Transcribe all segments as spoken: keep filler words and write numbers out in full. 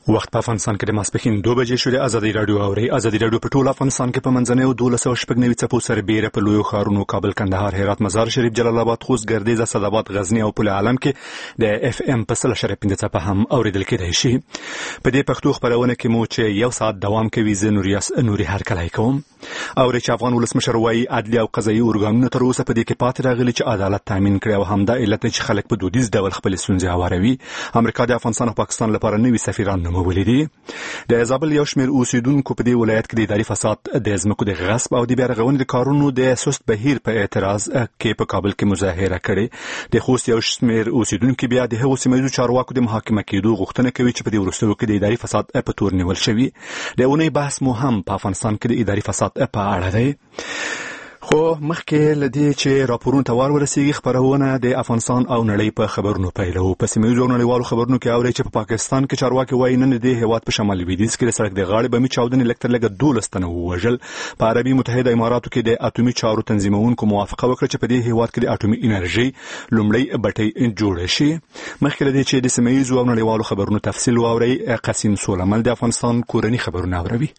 وخت په افغانستان کې د ماسپښین دوه بجې شوې. ازادي راډیو اوري ازادي راډیو په ټول افغانستان کې په منځنۍ او دولس سوه شپږ نوي څپو سربېره په لویو ښارونو کابل، کندهار، هرات، مزار شریف، جلال آباد، خوست، ګردیز، اسداباد، غزنی او پل عالم کې د اف ام په سل اشاریه پنځه څپه هم اوریدل کېدای شي. په دې پښتو خبرونه کې مو چې یو ساعت دوام کوي. زه نوریاس نوري هرکلی کوم. اوري چې افغان ولسمشر وایي عدلي او قضایي ارګانونه تر اوسه په دې کې پاتې راغلي چې عدالت تامین کړي او همدا علت چې خلک په دودیز ډول خپل ستونزې هواروي. امریکا د افغانستان او پاکستان لپاره نوي سفیران نومولي دي. د زابل یو شمېر اوسیدونکو په دې ولایت کې د اداري فساد، د ځمکو د غصب او د بیا رغونې د کارونو د سست بهیر په اعتراض کې په کابل کې مظاهره کړې. د خوست یو شمېر اوسیدونکو بیا د هغو سیمه ییزو چارواکو د محاکمه کېدو غوښتنه کوي چې په دې وروستیو کې د اداري فساد په تور نیول شوي. د اونۍ بحث مو هم په افغانستان کې د اداري فساد په اړه دی. خو مخکې لدې چې راپورونو ته ور ورسیږي، خبرونه د افغانستان او نړۍ په خبرونو پیلو. په سیمه ییزو نړیوالو خبرونو کې اوري چې په پاکستان کې چارواکي وایي نن د هیواد په شمال لویدیځ کې د سړک د غاړې بمي چاودنې لږ تر لږه دولس تنه ووژل. په عربي متحده اماراتو کې د اټومي چارو تنظیمونکو موافقه وکړه چې په دې هیواد کې د اټومي انرژي لومړی بټۍ جوړه شي. مخکې لدې چې د سیمه ییزو نړیوالو خبرونو تفصیل واوري، قاسم سولمل د افغانستان کورنی خبرونه اوروي.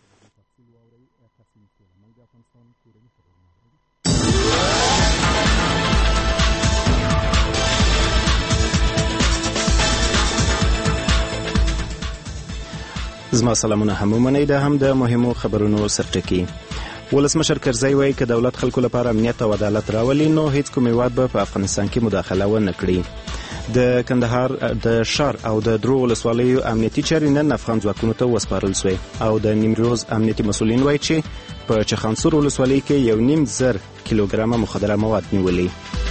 زما سلامونه هم ومنئ. دا هم د مهمو خبرونو سرټکی. ولسمشر کرزی وایي که دولت خلکو لپاره امنیت او عدالت راولي نو هیڅ کوم هیواد به په افغانستان کې مداخله ونه کړي. د کندهار د شار او د درو ولسوالیو امنیتي چارې نن افغان ځواکونو ته وسپارل شوې او د نیمروز امنیتي مسؤلین وایي چې په چخانسور ولسوالۍ کې یو نیم زر کیلوګرامه مخدره مواد نیولي.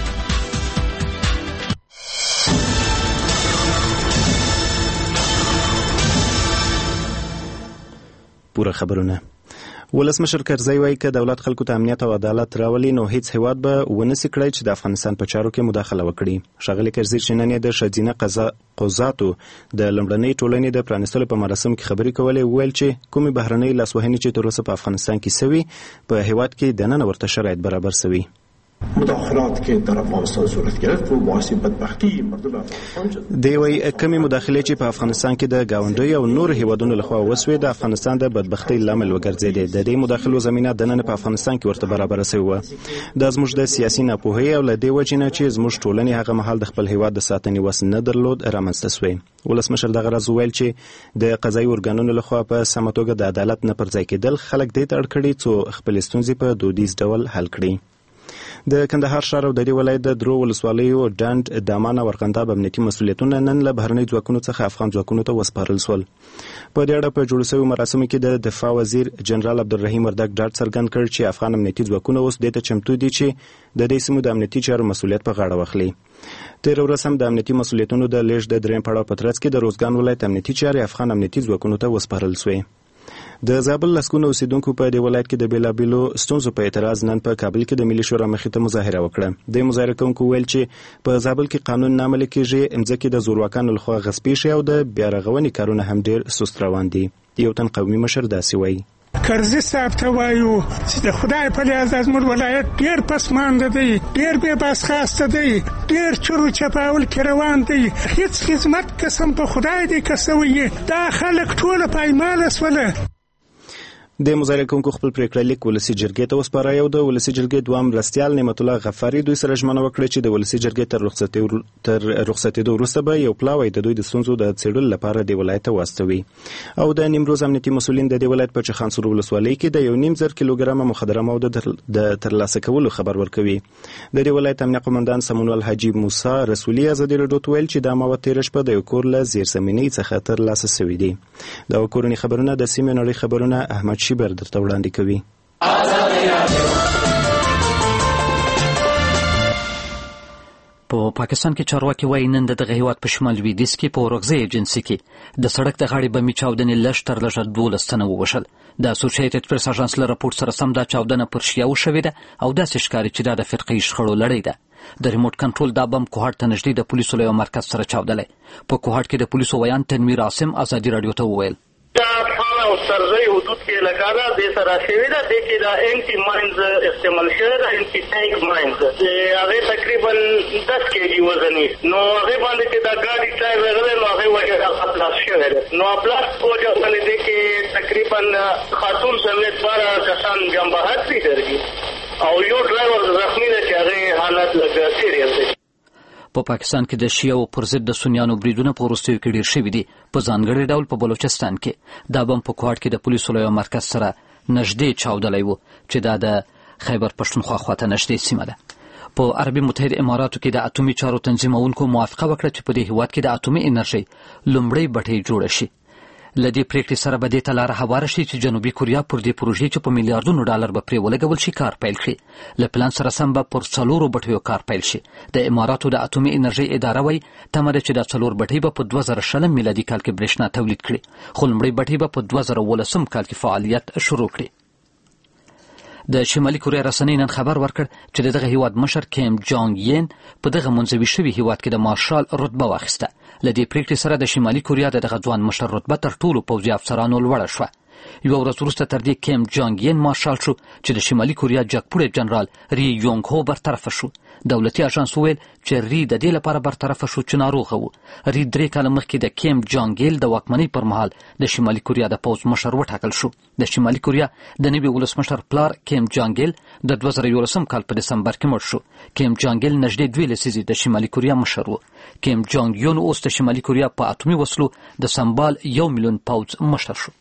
پوره خبرونه. ولسمشر کرزی وایي که دولت خلکو ته امنیت او عدالت راولي نو هیڅ هیواد به ونسي کړی چې د افغانستان په چارو کې مداخله وکړي. ښاغلي کرزی چې نن یې د ښځینه قضاتو د لومړنۍ ټولنې د پرانیستلو په مراسم کې خبرې کولې، وویل چې کومې بهرنۍ لاسوهنې چې تر اوسه په افغانستان کې سوي په هیواد کې دننه ورته شرایط برابر سوي. مداخلات که در افغانستان صورت گرفت و باعث بدبختی مردم افغانستان شد. دی وایي کمی مداخله چې په افغانستان کې د گاونډیو او نور هیوادونو لخوا وسوي د افغانستان د بدبختی لامل وګرځیدي. د دې مداخلو زمينه د نن په افغانستان کې ورته برابر شوی و. د زموږ د سیاسي ناپوهۍ او لدی وجنه چې زموږ ټولنې هغه مهال د خپل هیواد د ساتنې وس نه درلود رامنځته شوی. ولسمشر دغه راز ویل چې د قضایي ارګانونو لخوا په سمه توګه د عدالت نه پرځای کېدل خلک دې ته اړ کړي څو خپل ستونزې په دودیز ډول حل کړي. د کندهار ښار او د دې ولایت د درو ولسوالیو ډنډ، دامان او ارغنداب امنیتي مسؤلیتونه نن له بهرنۍ ځواکونو څخه افغان ځواکونو ته وسپارل شول. په دې اړه په جوړ شوي مراسمو کې د دفاع وزیر جنرال عبدالرحیم وردګ ډاډ څرګند کړ چې افغان امنیتي ځواکونه اوس دې ته چمتو دي چې د دې سیمو د امنیتي چارو مسؤلیت په غاړه واخلي. تېره ورځ هم د امنیتي مسؤلیتونو د لیږد د درېیم پړاو په ترڅ کې د روزګان ولایت امنیتي چارې افغان امنیتي ځواکونو ته وسپارل شوې. د زابل لسګونه اوسیدونکو په دې ولایت کې د بیلابیلو ستونزو په اعتراض نن په کابل کې د ملي شورا مخې ته مظاهره وکړه. د مظاهره کوونکو ویل چې په زابل کې قانون نه عملي کېږي، ځمکې د زورواکانو لخوا غصبې شي او د بیا رغونې کارونه هم ډېر سست روان دي. یو تن قومي مشر داسې وایي: کرزي صاحب ته وایو چې د خدای په لیاز زموږ ولایت ډېر پسمانده دی، ډېر بې باسخاسته دی، ډېر چورو چپاول کې روان دی، هیڅ خدمت قسم په خدای دی که سوی. دا خلک ټوله پایماله سوله. د مظاهره کوونکو خپل پریکړه لیک ولسی جرګې ته وسپاره او د ولسی جرګې دوام مرستیال نعمت الله غفاری دوی سره ژمنه وکړه چې د ولسی جرګې تر رخصتي تر رخصتېدو وروسته به یو پلاوی د دوی د ستونزو د څېړلو لپاره د ولایت ته واستوي. او د نیمروز امنیتي مسؤلین د دې ولایت په چخانسور ولسوالۍ کې د یو نیم زر کیلوګرامه مخدره مواد د ترلاسه کولو خبر ورکوي. د دې ولایت امنیه قومندان سمونوال حاجی موسی رسولي ازادي راډیو ته ویل چې دا مواد تیر شپه د یو کور له زیرزمینۍ څخه ترلاسه شوي دي. دا کورنی خبرونه د سیمې نړۍ خبرونه احمد شیبر درته وړاندې کوي. په پاکستان کې چارواکي وایي نن دغه هیواد په شمال لویدیځ کې په اورغزي ایجنسي کې د سړک د غاړې بمي چاودنې لږ تر لږه دولس تنه ووژل. د اسوسییټډ پریس اژانس له راپور سره سم دا چاودنه پر شیعه وشوې ده او داسې ښکاري چې دا د فرقې شخړو لړۍ ده. د ریموټ کنټرول دا بم کوهاټ ته نږدې د پولیسو له یو مرکز سره چاودلی. په کوهاټ کې د پولیسو ویان تنویر عاصم ازادي راډیو ته وویل: او سرزی حدود کې لکانا د سره شوی ده د کې دا انټي ماینز استعمال شوی ده، انټي ټانک ماینز هغه تقریبا دس کېجی وزن نو هغه باندې چې دا ګاډي ټایر راغلی نو هغه وجه خلاص شوی نو خلاص وجه باندې د کې تقریبا خاتون سمیت بارا کسان جنبهات دي درګي او یو ډرایور زخمی دی چې هغه حالت لږ سیریس دی. په پاکستان کې د شیعو پر ضد د سنیانو بریدونه په وروستیو کې ډېر شوي دي. په ځانګړي ډول په بلوچستان کې دا بم په کوهاټ کې د پولیسو له یو مرکز سره نږدې چاودلی و چې دا د خیبر پښتونخوا خواته نږدې سیمه ده. په عربي متحده اماراتو کې د اټومي چارو تنظیمونکو موافقه وکړه چې په دې هیواد کې د اټومي انرژي لومړۍ بټۍ جوړه شي. له دې پریکړې سره به دې ته لاره هواره شي چې جنوبي کوریا پر دې پروژې چې په میلیارډونو ډالر به پرې ولګول شي کار پیل کړي. له پلان سره سم به پر څلورو بټیو کار پیل شي. د اماراتو د اټومي انرژي اداره وایي تمه ده چې دا څلور بټۍ به په دوه زره شلم میلادي کال کې برېښنا تولید کړي، خو لومړۍ بټۍ به په دوه زره ولسم کال کې فعالیت شروع کړي. د شمالي کوریا رسنۍ نن خبر ورکړ چې دغه هیواد مشر کیم جانګ یین په دغه منځوي شوي هیواد کې د مارشال رتبه واخیسته. له دې پریکړې سره د شمالي کوریا د دغه ځوان مشر رتبه تر ټولو پوځي افسرانو لوړه شوه. یوه ورځ وروسته تر دې کیم جانګ یین مارشال شو چې د شمالي کوریا جګپوړی جنرال ری یونګ هو برطرفه شو. دولتي اژانس وویل چې ری د دې لپاره برطرفه شو چې ناروغه و. ری درې کاله مخکې د کیم جانګ ایل د واکمنۍ پر مهال د شمالي کوریا د پوځ مشر وټاکل شو. د شمالي کوریا د نوي ولسمشر پلار کیم جانګ ایل د دوه زره یولسم کال په دسمبر کې مړ شو. کیم جانګ ایل نږدې دوه لسیزې د شمالي کوریا مشر و. کیم جانګ یون اوس د شمالي کوریا په اټومي وسلو د سمبال یو میلیون پوځ مشر شو.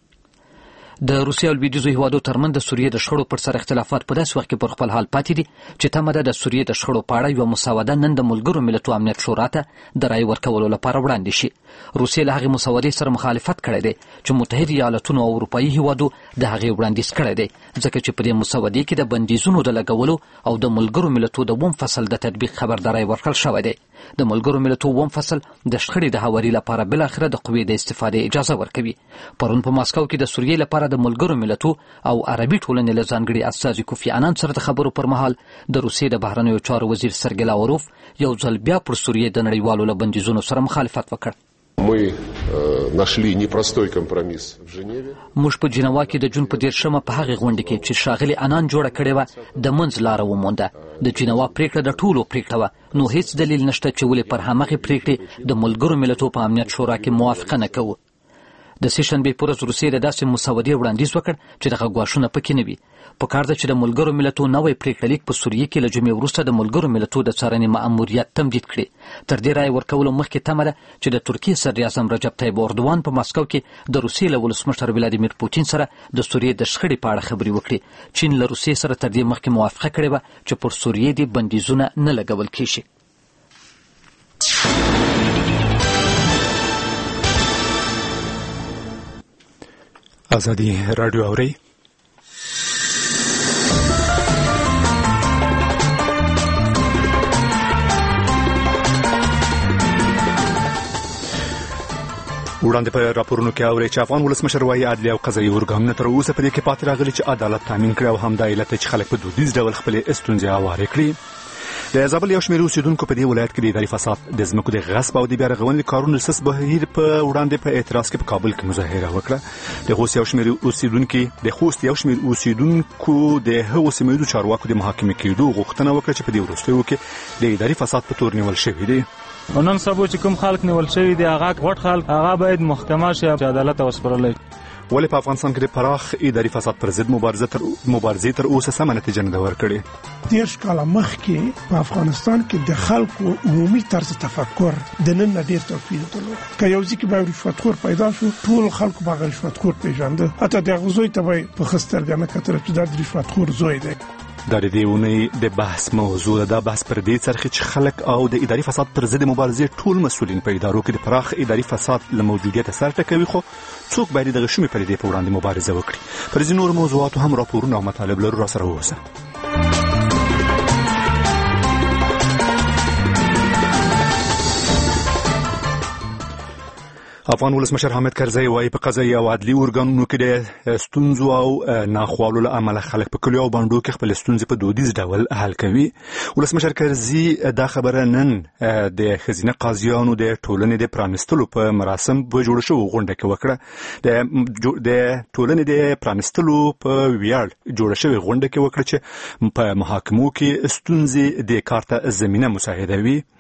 د روسیې او لویدیځو هیوادو ترمنځ د سوریې د شخړو پر سر اختلافات په داسې وخت کې پر خپل حال پاتې دي چې تمه ده د سوریې د شخړو په اړه یوه مسوده نن د ملګرو ملتونو امنیت شورا ته د رایې ورکولو لپاره وړاندې شي. روسیې له هغې مسودې سره مخالفت کړی دی چې متحده ایالتونو او اروپایي هیوادو د هغې وړاندیز کړی دی، ځکه چې په دې مسودې کې د بندیزونو د لګولو او د ملګرو ملتونو د اووم فصل د تطبیق خبرداری ورکړل شوی دی. د ملګرو ملتونو اووم فصل د شخړې د هواري لپاره بالاخره د قوې د استفادې اجازه ورکوي. پرون په ماسکو کې د سوریې لپاره د ملګرو ملتونو او عربي ټولنې له ځانګړي استازي کوفي عنان سره د خبرو پر مهال د روسیې د بهرنیو چارو وزیر سرګی لاوروف یو ځل بیا پر سوریې د نړیوالو له بندیزونو سره مخالفت وکړ. Мы нашли непростой компромисс в Женеве. موږ په جنوا کې د جون په دیرشمه په هغه غونډه کې چې شاغلي عنان جوړه کړې وه د منځ لاره ومونده. د جنوا پریکړه د ټولو پریکړه وه، نو هیڅ دلیل نشته چې ولې پر همغه پریکړې د ملګرو ملتونو په امنیت شورا کې موافقه نه کوو. د سې شنبې په ورځ روسیې د داسې مسودې وړاندیز وکړ چې دغه ګواښونه پکې نه وي. پکار ده چې د ملګرو ملتونو نوی پریکړه لیک په سوریې کې له جمعې وروسته د ملګرو ملتونو د څارنې مأموریت تمدید کړي. تر دې رایې ورکولو مخکې تمه ده چې د ترکیې صدر اعظم رجب طیب اردوان په ماسکو کې د روسیې له ولسمشر ولادیمیر پوتین سره د سوریې د شخړې په اړه خبرې وکړي. چین له روسیې سره تر دې مخکې موافقه کړې وه چې پر سوریې دې بندیزونه نه لګول کېږي. ازادي رادیو اوري وړاندې په راپورونو کې اوري چې افغان ولسمشر وايي عدلي او قضایي ارګانونه تر اوسه په دې کې پاتې راغلي چې عدالت تامین کړي او همدا علت چې خلک په دودیز ډول خپل ستونزې هوارې کړي. د زابل یو شمېر اوسیدونکو په دې ولایت کې د اداري فساد، د ځمکو د غصب او د بیا رغونې کارونو د سس بهیر په وړاندې په اعتراض کې په کابل کې مظاهره وکړه. د خوست یو شمېر اوسیدونکو د خوست یو شمېر اوسیدونکو د هغو سیمه ییزو چارواکو د محاکمې کېدو غوښتنه وکړه چې په دې وروستیو کې د اداري فساد په تور نیول شوي دي. نن سبا چې کوم خلک نیول شوي دي هغه غټ خلک هغه باید محکمه شي چې عدالت وسپارل. ولې په افغانستان کې د پراخ اداري فساد پر ضد مبارزه تر مبارزې تر اوسه سمه نتیجه نه ده ورکړې؟ دیرش کاله مخکې په افغانستان کې د خلکو عمومي طرز تفکر د نن نه ډېر توپیر درلود. که یو ځکه به رشوتخور پیدا شو ټول خلکو به رشوتخور پیژانده، حتی د هغه زوی ته به په ښه سترګه نه کتل چې دا د رشوتخور زوی دی. دا د دې اونۍ د بحث موضوع ده. دا بحث پر دې څرخي چې خلک او د اداري فساد پر ضد مبارزې ټول مسؤلین په ادارو کې د پراخ اداري فساد له موجودیت سره ټکوي، خو څوک باید دغه شومې پدیدې په وړاندې مبارزه وکړي. پر ځینو نورو موضوعاتو هم راپورونه او مطالب لرو، راسره اوسه. افغان ولسمشر حامد کرزی وايي په قضایي او عدلي ارګانونو کې د ستونزو او ناخوالو له امله خلک په کلیو او بانډو کې خپل ستونزې په دودیز ډول حل کوي. ولسمشر کرزی دا خبره نن د ښځینه قاضیانو د ټولنې د پرانستلو په مراسم په جوړ شوو غونډه کې وکړه. د ټولنې د پرانستلو په ویاړ جوړ شوې غونډه کې وکړه چې په محاکمو کې ستونزې د کار ته زمینه مساعدوي.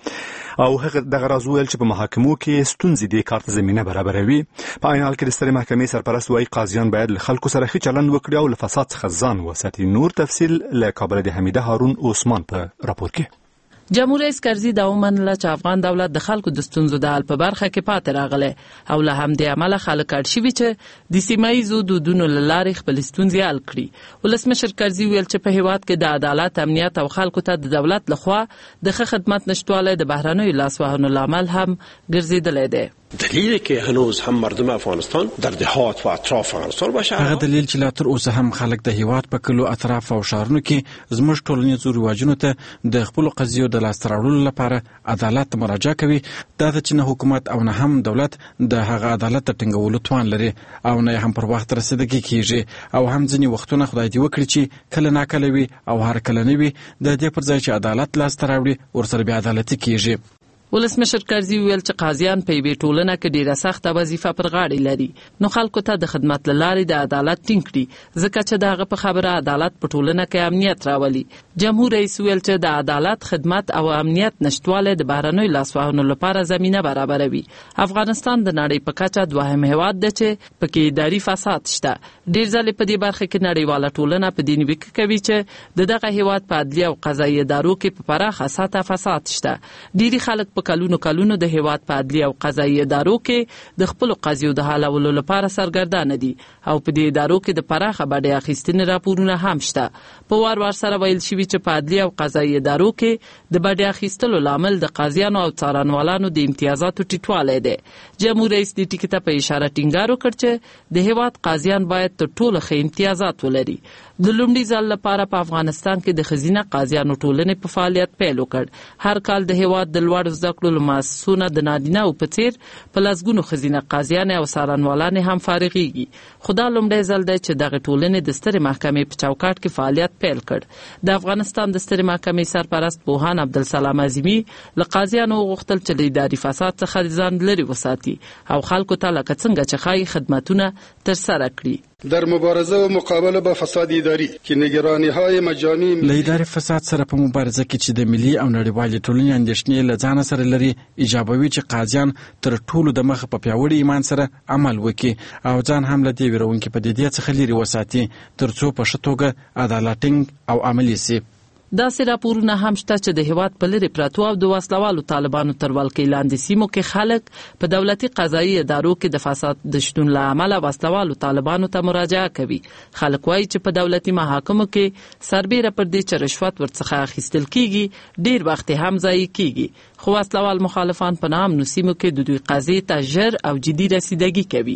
او هغه دغه راز ویل چې په محاکمو کې ستونزې د کارت زمينه برابروي. په عین حال کې د سترې محکمې سرپرست وايي قاضیان باید له خلکو سره ښه چلند وکړي او له فساد څخه ځان وساتي. نور تفصیل له کابل د حمیده هارون عثمان په راپور کې. جمهور رئیس کرزي دا ومنله چې افغان دولت د خلکو د ستونزو د حل په برخه کې پاتې راغلی او له همدې امله خلک اړ شوي چې د سیمه ییزو دودونو له لارې خپلې ستونزې حل کړي. ولسمشر کرزي ویل چې په هیواد کې د عدالت، امنیت او خلکو ته د دولت لخوا د ښه خدمت نشتوالی د بهرنیو لاسوهنو لامل هم ګرځېدلی دی. دلیلی که هنوز هم مردم افغانستان در دهات و اطراف افغانستان باشه، هغه دلیل چې لا تر اوسه هم خلک د هیواد په کلو اطراف او شهرونو کې زموږ ټولنیزو رواجونو ته د خپلو قضیو د لاسته راوړلو لپاره عدالت ته مراجعه کوي. دا د چې نه حکومت او نه هم دولت د هغه عدالت ته ټینګولو توان لري او نه هم پر وخت رسیدګي کیږي او هم ځینې وختونه خدای دې وکړي چې کله ناکله وي او هر کله نه وي د دې پر ځای چې عدالت لاسته راوړي ورسره بیا عدالتي کیږي. ولسمشر کرزي ویل چې قاضیان په یوې ټولنه کې ډیره سخته وظیفه پر غاړه لري، نو خلکو ته د خدمت لارې د عدالت ټینګ کړي ځکه چې دغه په خبره عدالت په ټولنه کې امنیت راولي. جمهور رئیس ویل چې د عدالت، خدمت او امنیت نشټوالی د بهرنیو لاسوهنو لپاره زمینه برابروي. افغانستان د نړۍ په کچه دوهم هیواد دی چې پکې اداري فساد شته. ډیر ځلې په دې برخه کې نړیواله ټولنه په دې نیوکه کوي چې د دغه هیواد په عدلیه او قضایي ادارو کې په پراخه سطحه فساد شته. ډیری خلک کلونو کلونو د هیواد په عدلیه او قضایي ادارو کې د خپل قضیو د حلولو لپاره سرګردانه دي او په دې ادارو کې د پراخه بډې اخیستنې راپورونه هم شته. په وار وار سره ویل شوي چې په عدلیه او قضایي ادارو کې د بډې اخیستلو لامل د قاضیانو او څارنوالانو د امتیازاتو ټیټوالی دی. جمهور رئیس دې ټکي ته په اشاره ټینګار وکړ چې د هیواد قاضیان باید تر ټولو ښه امتیازات ولري. د لومړي ځل لپاره په افغانستان کې د ښځینه قاضیانو ټولنې په فعالیت پیل وکړ. هر کال د هیواد د لوړو زده کړو له مؤسسونو د نارینه او په څیر په لسګونو ښځینه قاضیانې او څارنوالانې هم فارغېږي. خو دا لومړی ځل دی چې دغه ټولنې د سترې محکمې په چوکاټ کې فعالیت پیل کړ. د افغانستان د سترې محکمې سرپرست پوهان عبدالسلام عظیمي له قاضیانو وغوښتل چې له اداري فساد څخه ځان لرې وساتي او خلکو ته لکه څنګه چې ښایي خدمتونه ترسره کړي. در مبارزه و مقابله با فساد اداری که نگرانی های مجانی له اداري فساد سره په مبارزه کې چې د ملي او نړیوالې ټولنې اندېښنې له ځانه سره لري، ایجابوي چې قاضیان تر ټولو د مخه په پیاوړي ایمان سره عمل وکړي او ځان هم له دې ویرونکې پدیدې څخه لرې وساتي تر څو په ښه توګه عدالت ټینګ او عملي شي. داسې راپورونه هم شته چې د هیواد په لرې پرتو او د وسلوالو طالبانو تر ولکې لاندې سیمو کې خلک په دولتي قضایي ادارو کې د فساد د شتون له امله وسلوالو طالبانو ته مراجعه کوي. خلک وایي چې په دولتي محاکمو کې سربیره پر دې چې رشوت ورڅخه اخیستل کیږي ډیر وخت هم ضایع کیږي. خو وسلوال مخالفان په نامنو سیمو کې د دوی قضیې ته ژر او جدي رسیدګي کوي.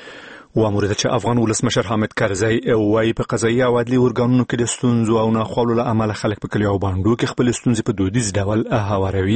وامور ده چې افغان ولسمشر حامد کرزی وايي په قضایي او عدلي ارګانونو کې د ستونزو او ناخوالو له امله خلک په کلیو او بانډو کې خپل ستونزې په دودیز ډول هواروي.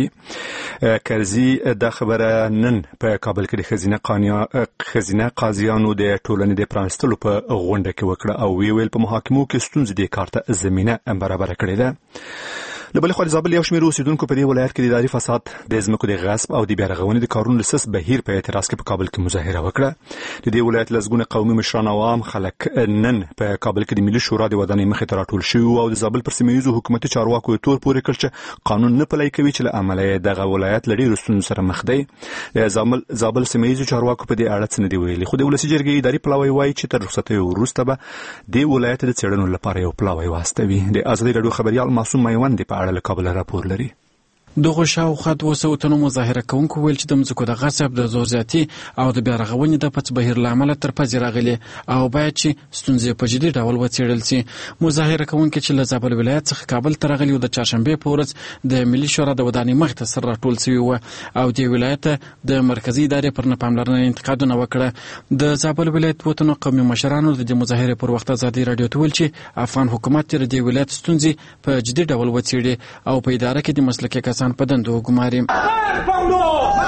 کرزی دا خبره نن په کابل کې د ښځینه ښځینه قاضیانو د ټولنې د پرانستلو په غونډه کې وکړه او وی ویل په محاکمو کې ستونزې د کار ته زمینه برابره کړې ده. له بلې خوا د زابل یو شمېر اوسېدونکو په دې ولایت کې د اداري فساد، د ځمکو د غصب او د بیارغونې د کارونو لسس بهیر په اعتراض کې په کابل کې مظاهره وکړه. د دې ولایت لسګونه قومي مشران او عام خلک نن په کابل کې د ملي شورا د ودانۍ مخې ته راټول شوي او د زابل پر سیمه ییزو حکومتي چارواکو یې تور پورې کړ چې قانون نه پلی کوي چې له امله یې دغه ولایت له ډېرو ستونزو سره مخ دی. د زابل زابل سیمه ییزو چارواکو په دې اړه څه نه دي ویلي، خو د ولسي جرګې اداري پلاوی وایي چې تر رخصتیو وروسته به دې ولایت د څېړنو لپاره یو پلاوی واستوي. د ازادي راډیو خبریال معصوم میوند په اړه له کابل راپور لري. دغه شاوخوا دوه سوه تنو مظاهره کوونکو ویل چې د ځمکو د غصب، د زور زیاتي او د بیارغونې د پڅ بهیر له امله تر پځې راغلي او باید چې ستونزې په جدي ډول وڅېړل شي. مظاهره کوونکي چې له زابل ولایت څخه کابل ته راغلي او د چهارشنبې په ورځ د ملي شورا د ودانۍ مخې ته سره راټول شوي وو او د ولایت د مرکزي ادارې پر ناپاملرنې انتقادونه وکړه. د زابل ولایت دوه تنو قومي مشرانو د دې مظاهرې پر وخت ازادي راډیو ته ویل چې افغان حکومت د دې ولایت ستونزې په جدي ډول وڅېړي او په اداره کې د مسلکي کسان په دندو وګماري. پاندو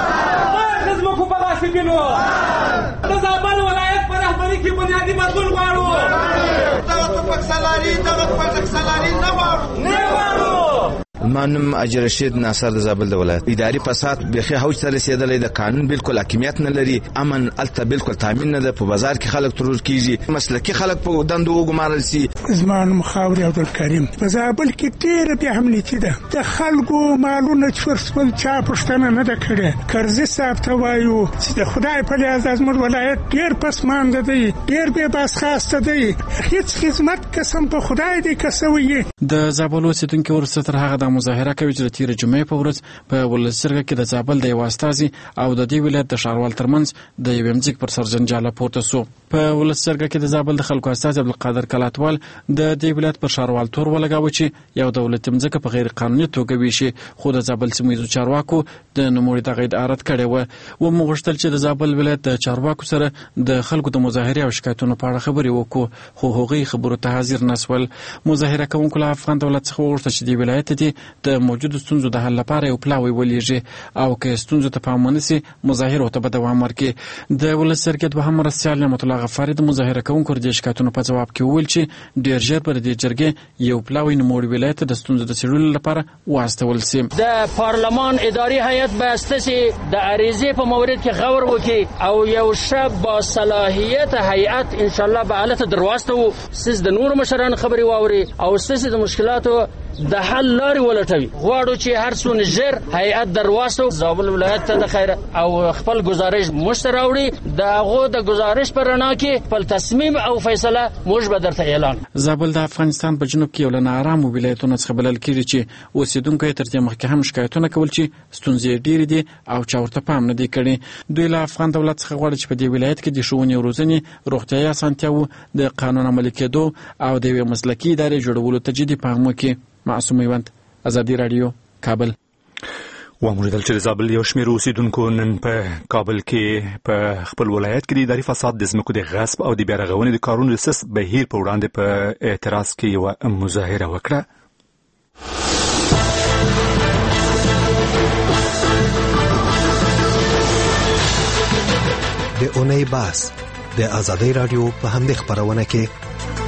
خدمت کو پلا سپینو د زابل ولایت پر رهبری کې بنیادی بدلون غواړو. دغه په سلاري دغه په سلاري نه غواړو نه غواړو. ما نوم اجر رشید ناصر د زابل د ولایت. اداري فساد بخي هوج ته رسیدلې د قانون بالکل حاکمیت نه لري، امن الته بالکل تامین نه ده، په بازار کې خلک ترور کیږي، مسلکي خلک په دندو وګمارل سي. زمان مخاوري عبدالکریم په زابل کې ډېر به امنیتي ده، د خلکو مالونه چورسول چا پښتنه نه ده کړې. کرزي صاحب ته وایو چې د خدای په لیاز زموږ ولایت ډېر پسمانده دی، ډېر بې باسخاسته دی، هیڅ خدمت قسم په خدای دی کسوي. د زابل اوسیدونکو ورسره تر هغه د مظاهره کوي چې د تیر جمعې په ورځ په ولسرګه کې د زابل د یو استازي او د دې ولایت د ښاروال ترمنځ د یو مځک پر سر جنجال پورته سو. په ولسرګه کې د زابل د خلکو استازي عبدالقادر کلاتوال د دې ولایت پر ښاروال تور ولګاوه چې یو دولتي مځکه په غیر قانوني توګه ویشي، خو د زابل سیمه ییزو چارواکو د نوموړي دغه ادعا رد کړې وه. و موږ غوښتل چې د زابل ولایت د چارواکو سره د خلکو د مظاهرې او شکایتونو په اړه خبرې وکړو، خو هغوی خبرو ته حاضر نسول. مظاهره کوونکو له افغان دولت څخه وغوښتل چې د ولایت دې د موجودو ستونزو د حل لپاره یو پلاوی ولېږي او که ستونزو ته پام ونه سي مظاهرو ته به دوام ورکړي. د ولسرګې دوهم مرستیال نعمت الله غفاري د مظاهره کوونکو د شکایتونو په جواب کې وویل چې ډېر ژر به د دې جرګې یو پلاوی نوموړي ولایت د ستونزو د څېړلو لپاره واستول سي. د پارلمان اداري هیئت بایسته سي د عریضې په مورد کې غور وکړي او یو ښه با صلاحیت هیئت ان شاء الله به حالت درواستو سیس د نور مشران خبري واوري او سیس د مشکلاتو د حل لارې ولټوي. غواړو چې هر څونه ژر هیئت درواستو زابل ولایت ته د خیر او خپل گزارش مشته راوړي، د هغو د گزارش پر رڼا کې خپل تصمیم او فیصله موږ به درته اعلان. زابل د افغانستان په جنوب کې یو له ناارامو ولایتونو څخه بلل کېږي چې اوسیدونکو یې تر دې مخکې هم شکایتونه کول چې ستونزې ډېرې دي او چا ورته پام نه دی کړی. دوی له افغان دولت څخه غواړي چې په دې ولایت کې د ښوونې او روزنې، روغتیايي اسانتیاوو، د قانون عملي کېدو او د یوې مسلکي ادارې جوړولو ته جدي پام وکړي. معصوم میوند، ازادي راډیو، کابل. وموندل چې زابل یو شمېر اوسیدونکو نن په کابل کې په خپل ولایت کې د اداري فساد، د ځمکو د غصب او د بیا رغونې د کارونو د سس بهیر په وړاندې په اعتراض کې یوه مظاهره وکړه. د اونۍ بحث د ازادي راډیو په همدې خبرونه کې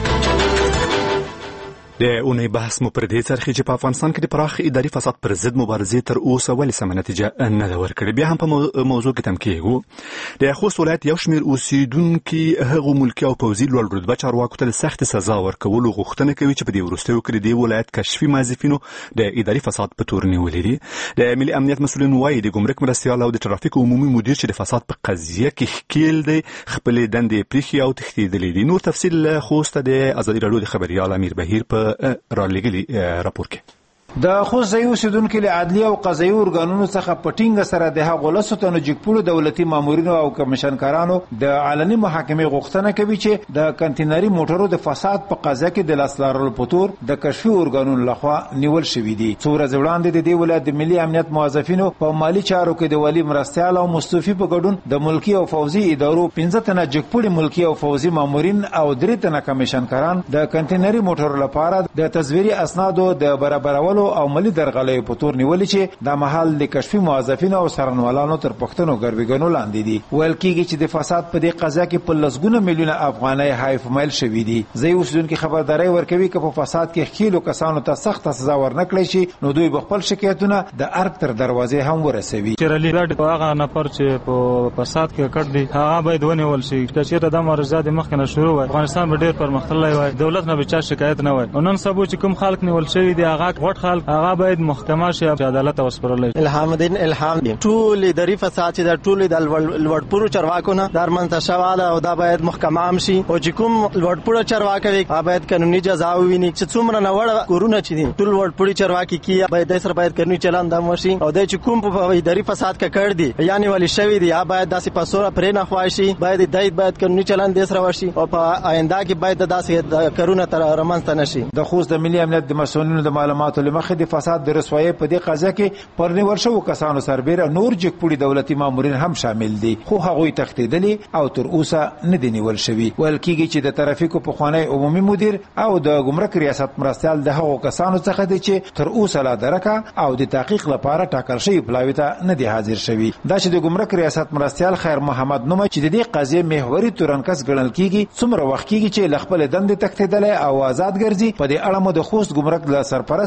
د اونۍ بحث مو پر دې څرخي چې په افغانستان کې د پراخ اداري فساد پر ضد مبارزې تر اوسه ولې سمه نتیجه نه ده ورکړې. بیا هم په موضوع کې تم کېږو. د خوست ولایت یو شمېر اوسیدونکي هغو ملکي او پوځي لوړ رتبه چارواکو ته د سختې سزا ورکولو غوښتنه کوي چې په دې وروستیو کې د دې ولایت کشفي موظفینو د اداري فساد په تور نیولي دي. د ملي امنیت مسؤلین وایي د ګمرک مرستیال او د ټرافیک عمومي مدیر چې د فساد په قضیه کې ښکیل دی خپلې دندې پریښي او تښتېدلي دي. نور تفصیل له خوسته د ازادي راډیو د خبریال امیر بهیر په رالیږلي راپور کې. د خوست ځایي اوسیدونکو له عدلي او قضایي ارګانونو څخه په ټینګه سره د هغو لسو تنو جګپوړو دولتي مامورینو او کمیشنکارانو د علني محاکمې غوښتنه کوي چې د کنټینري موټرو د فساد په قضیه کې د لاس لارلو په تور د کشفي ارګانونو لخوا نیول شوي دي. څو ورځې وړاندې د دې ولایت د ملي امنیت موظفینو په مالي چارو کې د والي مرستیال او مستوفي په ګډون د ملکي او فوزي ادارو پنځه تنه جګپوړي ملکي او فوزي مامورین او درې تنه کمیشنکاران د کنټینري موټرو لپاره د تصویري اسنادو د برابرولو او مالی درغلې په تور نیولې چې د محل د کشفي موظفینو او سرنوالانو تر پښتنو ګربګنو لاندې دي. ویل کېږي چې د فساد په دې قضیه کې په لسګونه میلیونه افغانۍ حیف مایل شوي دي. ځایي اوسیدونکي خبرداري ورکوي چې په فساد کې ښکیلو کسانو ته سخت سزا ورنکړي شي نو دوی به خپل شکایتونه د ارګ تر دروازې هم ورسوي. چیرلی ګډ هغه نفر چې په فساد کې کټ دي هغه باید ونیول شي. چې د مرزه د مخکنه شروع وای افغانستان به ډیر پرمختللی وای، دولت نه به چا شکایت نه وای. نن سبا چې کوم خلک نیول شوی دي هغه غټ خلک هغه باید محکمه شي او عدالت وسپارل شي. الهام الدین الهام دی ټول اداري فساد چې د ټول د لوړپوړو چارواکو نه در منتشواله او دا باید محکمه هم شي او چې کوم لوړپوړو چارواکي وي باید قانوني جزا وویني. چې څومره نوړ کورونه چې دي ټول لوړپوړي چارواکي کې باید د سر باید قانوني چلند هم وشي او د چې کوم په اداري فساد کې کړ دي یعنی ولی شوی دی باید داسې پاسوره پرې نه خواشي، باید دایت باید قانوني چلند د سر وشي او په آینده کې باید داسې کارونه تر رامنځته نشي. د خوست د ملي امنیت د مسؤلینو د معلوماتو لمخې د فساد د رسوایی په دې قضیه کې پرنیول شو کسانو سربېره نور جګپوړي دولتي مامورین هم شامل دي خو هغوی تښتېدلي او تر اوسه نه دي نیول شوي. ویل کېږي چې د ترافیکو پخوانی عمومي مدیر او د ګمرک ریاست مرستیال د هغو کسانو څخه دي چې تر اوسه لا درکه او د تحقیق لپاره ټاکل شوي پلاوي ته نه دي حاضر شوي. دا چې د ګمرک ریاست مرستیال خیر محمد نومه چې د دې قضیې محوري تورنکس ګڼل کېږي څومره وخت کېږي چې له خپلې دندې تښتېدلی او آزاد ګرځي. په دې اړه مو د خوست ګمرک له سرپرست رئیس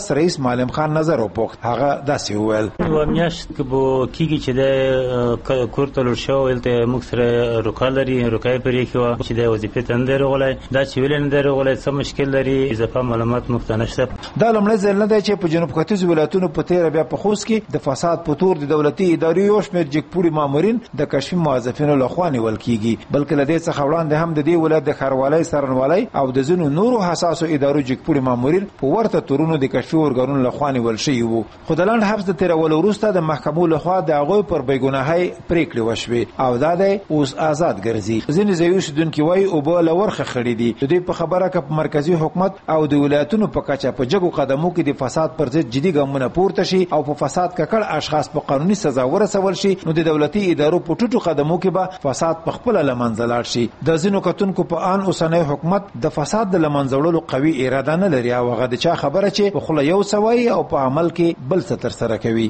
معلم خان نظر وپوښت. هغه داسې وویل: یو میاشت کې به کېږي چې د کور ته لوړ شو دلته موږ سره روکا لري، روکای پرې کې وه چې د وظیفې ته نه دی راغلی، دا چې ولې نه دی راغلی، څه مشکل لري، اضافه معلومات موږ ته نشته. دا لومړی ځل نه دی چې په جنوب ختیځو ولایتونو په تېره بیا په خوست کې د فساد په تور د دولتي ادارو یو شمېر جګپوړي مامورین د کشفي موظفینو لخوا نیول کېږي، بلکې له دې څخه وړاندې هم د دې ولایت د ښاروالۍ څارنوالۍ او د ځینو نورو حساسو ادارو جګپوړي مامورین په ورته تورونو د کشفي ارګانونو لخوا نیول شوي وو. خو د لنډ حبس د تېرولو وروسته د محکمو لخوا د هغوی پر بېګناهۍ پرېکړې وشوې او دا دی اوس آزاد ګرځي. ځینې ځایي اوسېدونکي وایي اوبه له ورخه خړې دي. د دوی په خبره که په مرکزي حکومت او د ولایتونو په کچه په جګو قدمو کې د فساد پر ضد جدي ګامونه پورته شي او په فساد ککړ اشخاص په قانوني سزا ورسول شي، نو د دولتي ادارو په ټوټو قدمو کې به فساد په خپله له منځه لاړ شي. د ځینو کتونکو په آن اوسنی حکومت د فساد د له منځه وړلو قوي اراده نه لري او هغه د چا خبره چې په خوله یو څه وایي او په عمل کې بل څه ترسره کوي.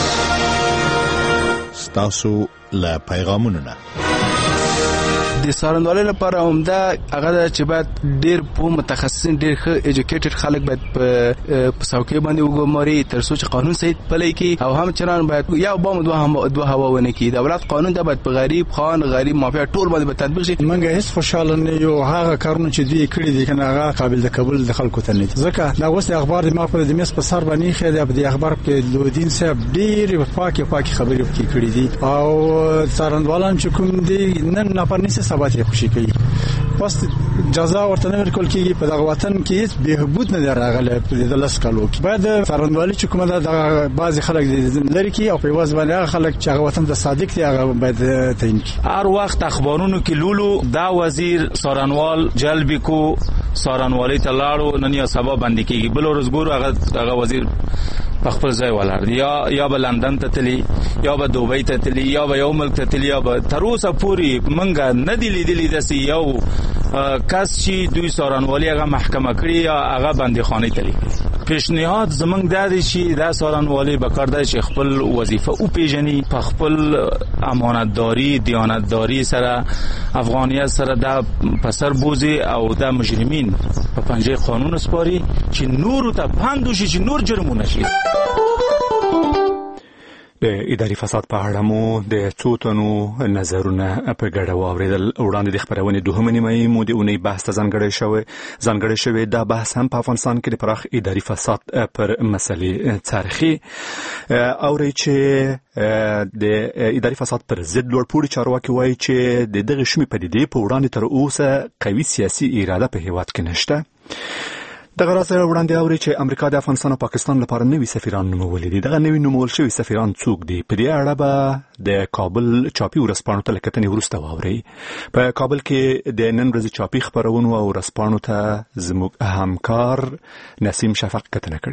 ستاسو له پیغامونو نه د څارنوالۍ لپاره عمده هغه چې باید ډېر پوه متخصصین، ډېر ښه ایجوکیټډ خلک باید په څوکۍ باندې وګماري تر څو چې قانون صحیح پلی کړي، او همچنان باید یو بام دوه هوا ونه کړي. د دولت قانون دا باید په غریب خان، غریب مافیا ټول باندې به تطبیق شي. موږ هیڅ خوشحاله نه یو هغه کارونه چې دوی کړي دي کنه هغه قابل د قبول د خلکو ته نه دي، ځکه دا اوس د اخبار د ما په د میس په سر باندې خې د اخبار کې لودین صاحب ډېر پاکي پاکي خبرې کړي دي او څارنوالان چې کوم دي نن نه پرنيسه سبات یې خوشي کوي، پس جزا ورته نه ورکول کېږي. په دغه وطن کې هیڅ بهبود نه دی راغلی په دې لس کالو کې. باید څارنوالي چې کومه ده د بعضې خلک لرې کړي او په یوازې باندې هغه خلک چې هغه وطن ته صادق دي هغه باید تعیین کړي. هر وخت اخبارونو کې لولو دا وزیر څارنوال جلبې کو، څارنوالۍ ته لاړو، نن یا سبا بندي کېږي، بل ورځ ګورو هغه هغه وزیر په خپل ځای ولاړ دی، یا یا به لندن ته تللی، یا به دوبۍ ته تللی، یا به یو ملک ته تللی، یا به تر اوسه پورې موږ نه دي لیدلي داسې یو کس چې دوی څارنوالي هغه محکمه کړي یا هغه بندیخانې ته لیکي. پیشنهاد زمونږ دا دی چې دا څارنوالي به کار دی چې خپل وظیفه وپېژني، په خپل امانتداري، دیانتداري سره، افغانیت سره دا په سر بوځي او دا مجرمین په پنجه قانون سپاري چې نورو ته پند وشي چې نور جرمونه شي. د اداري فساد په اړه مو د څو تنو نظرونه په ګډه واورېدل. وړاندې د خپرونې دوهمه نیمایي مو د اونۍ بحث ته ځانګړی شوی ځانګړی شوی دا بحث هم په افغانستان کې د پراخ اداري فساد پر مسلې څرخي. اورئ چې د اداري فساد پر ضد لوړپوړي چارواکي وایي چې د دغه شومې پدیدې په وړاندې تر اوسه قوي سیاسي اراده په هیواد کې نشته. دغه راز وړاندې اوري چې امریکا د افغانستان او پاکستان لپاره نوي سفیران نومولي دي. دغه نوي نومول شوي سفیران څوک دي؟ په دې اړه به د کابل چاپي ورځپاڼو ته له کتنې وروسته واورئ. په کابل کې د نن ورځې چاپي خپرونو او ورځپاڼو ته زموږ همکار نسیم شفق کتنه کړې.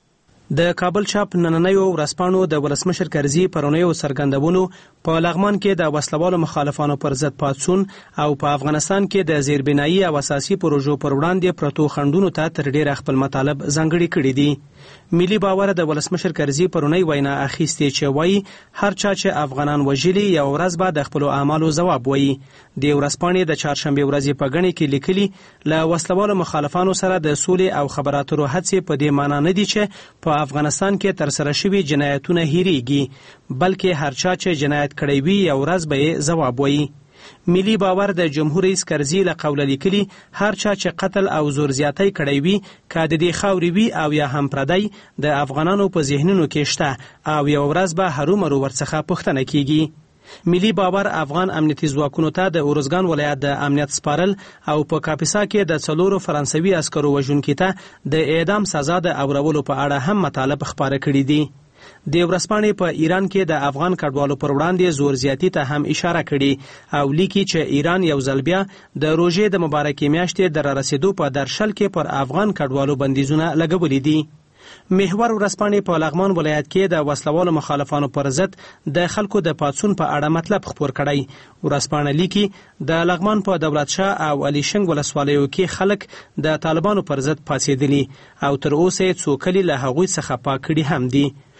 د کابل چاپ نننیو ورځپاڼو د ولسمشر کرزي پرونیو څرګندونو په لغمان کې د وسلوالو مخالفانو پر ضد پاڅون او په افغانستان کې د زیربنایي او اساسي پروژو پر وړاندې پرتو خنډونو ته تر ډیره خپل مطالب ځانګړي کړي دي. ملي باور د ولسمشر کرزي پرونی وینا اخیستې چې وایي هر چا چې افغانان وژلي یو ورځ به د خپلو اعمالو ځواب وایي. د ورځپاڼې د چهارشنبې ورځې په ګڼې کې لیکلي له وسلوالو مخالفانو سره د سولې او خبراتو هڅې په دې معنا نه دي چې په افغانستان کې ترسره شوي جنایتونه هیریږي، بلکې هر چا چې جنایت کړی وي یو ورځ به ځواب وایي. ملي باور د جمهور رئیس کرزي له قوله لیکلي هر چا چې قتل او زور زیاتی کړی وي که د دې خاورې وي او یا هم پردی د افغانانو په ذهنونو کې شته او یو ورځ به هرومرو ورڅخه پوښتنه کیږي. ملي باور افغان امنیتي ځواکونو ته د اورزګان ولایت د امنیت سپارل او په کاپیسا کې د څلورو فرانسوي عسکرو وژونکي ته د اعدام سزا د اورولو په اړه هم مطالب خپاره کړي دي. د ورځپاڼې په ایران کې د افغان کډوالو پر وړاندې زور زیاتی ته هم اشاره کړي او لیکي چې ایران یو ځل بیا د روژې د مبارکې میاشتې د رارسېدو په درشل کې پر افغان کډوالو بندیزونه لګولي دي. محور ورځپاڼې په لغمان ولایت کې د وسلوالو مخالفانو پر ضد د خلکو د پاڅون په اړه مطلب خپور کړی. ورځپاڼه لیکي د لغمان په دولت شاه او علي شنګ ولسوالیو کې خلک د طالبانو پر ضد پاڅېدلي او تر اوسه څو کلي له هغوی څخه پاک کړي هم دي.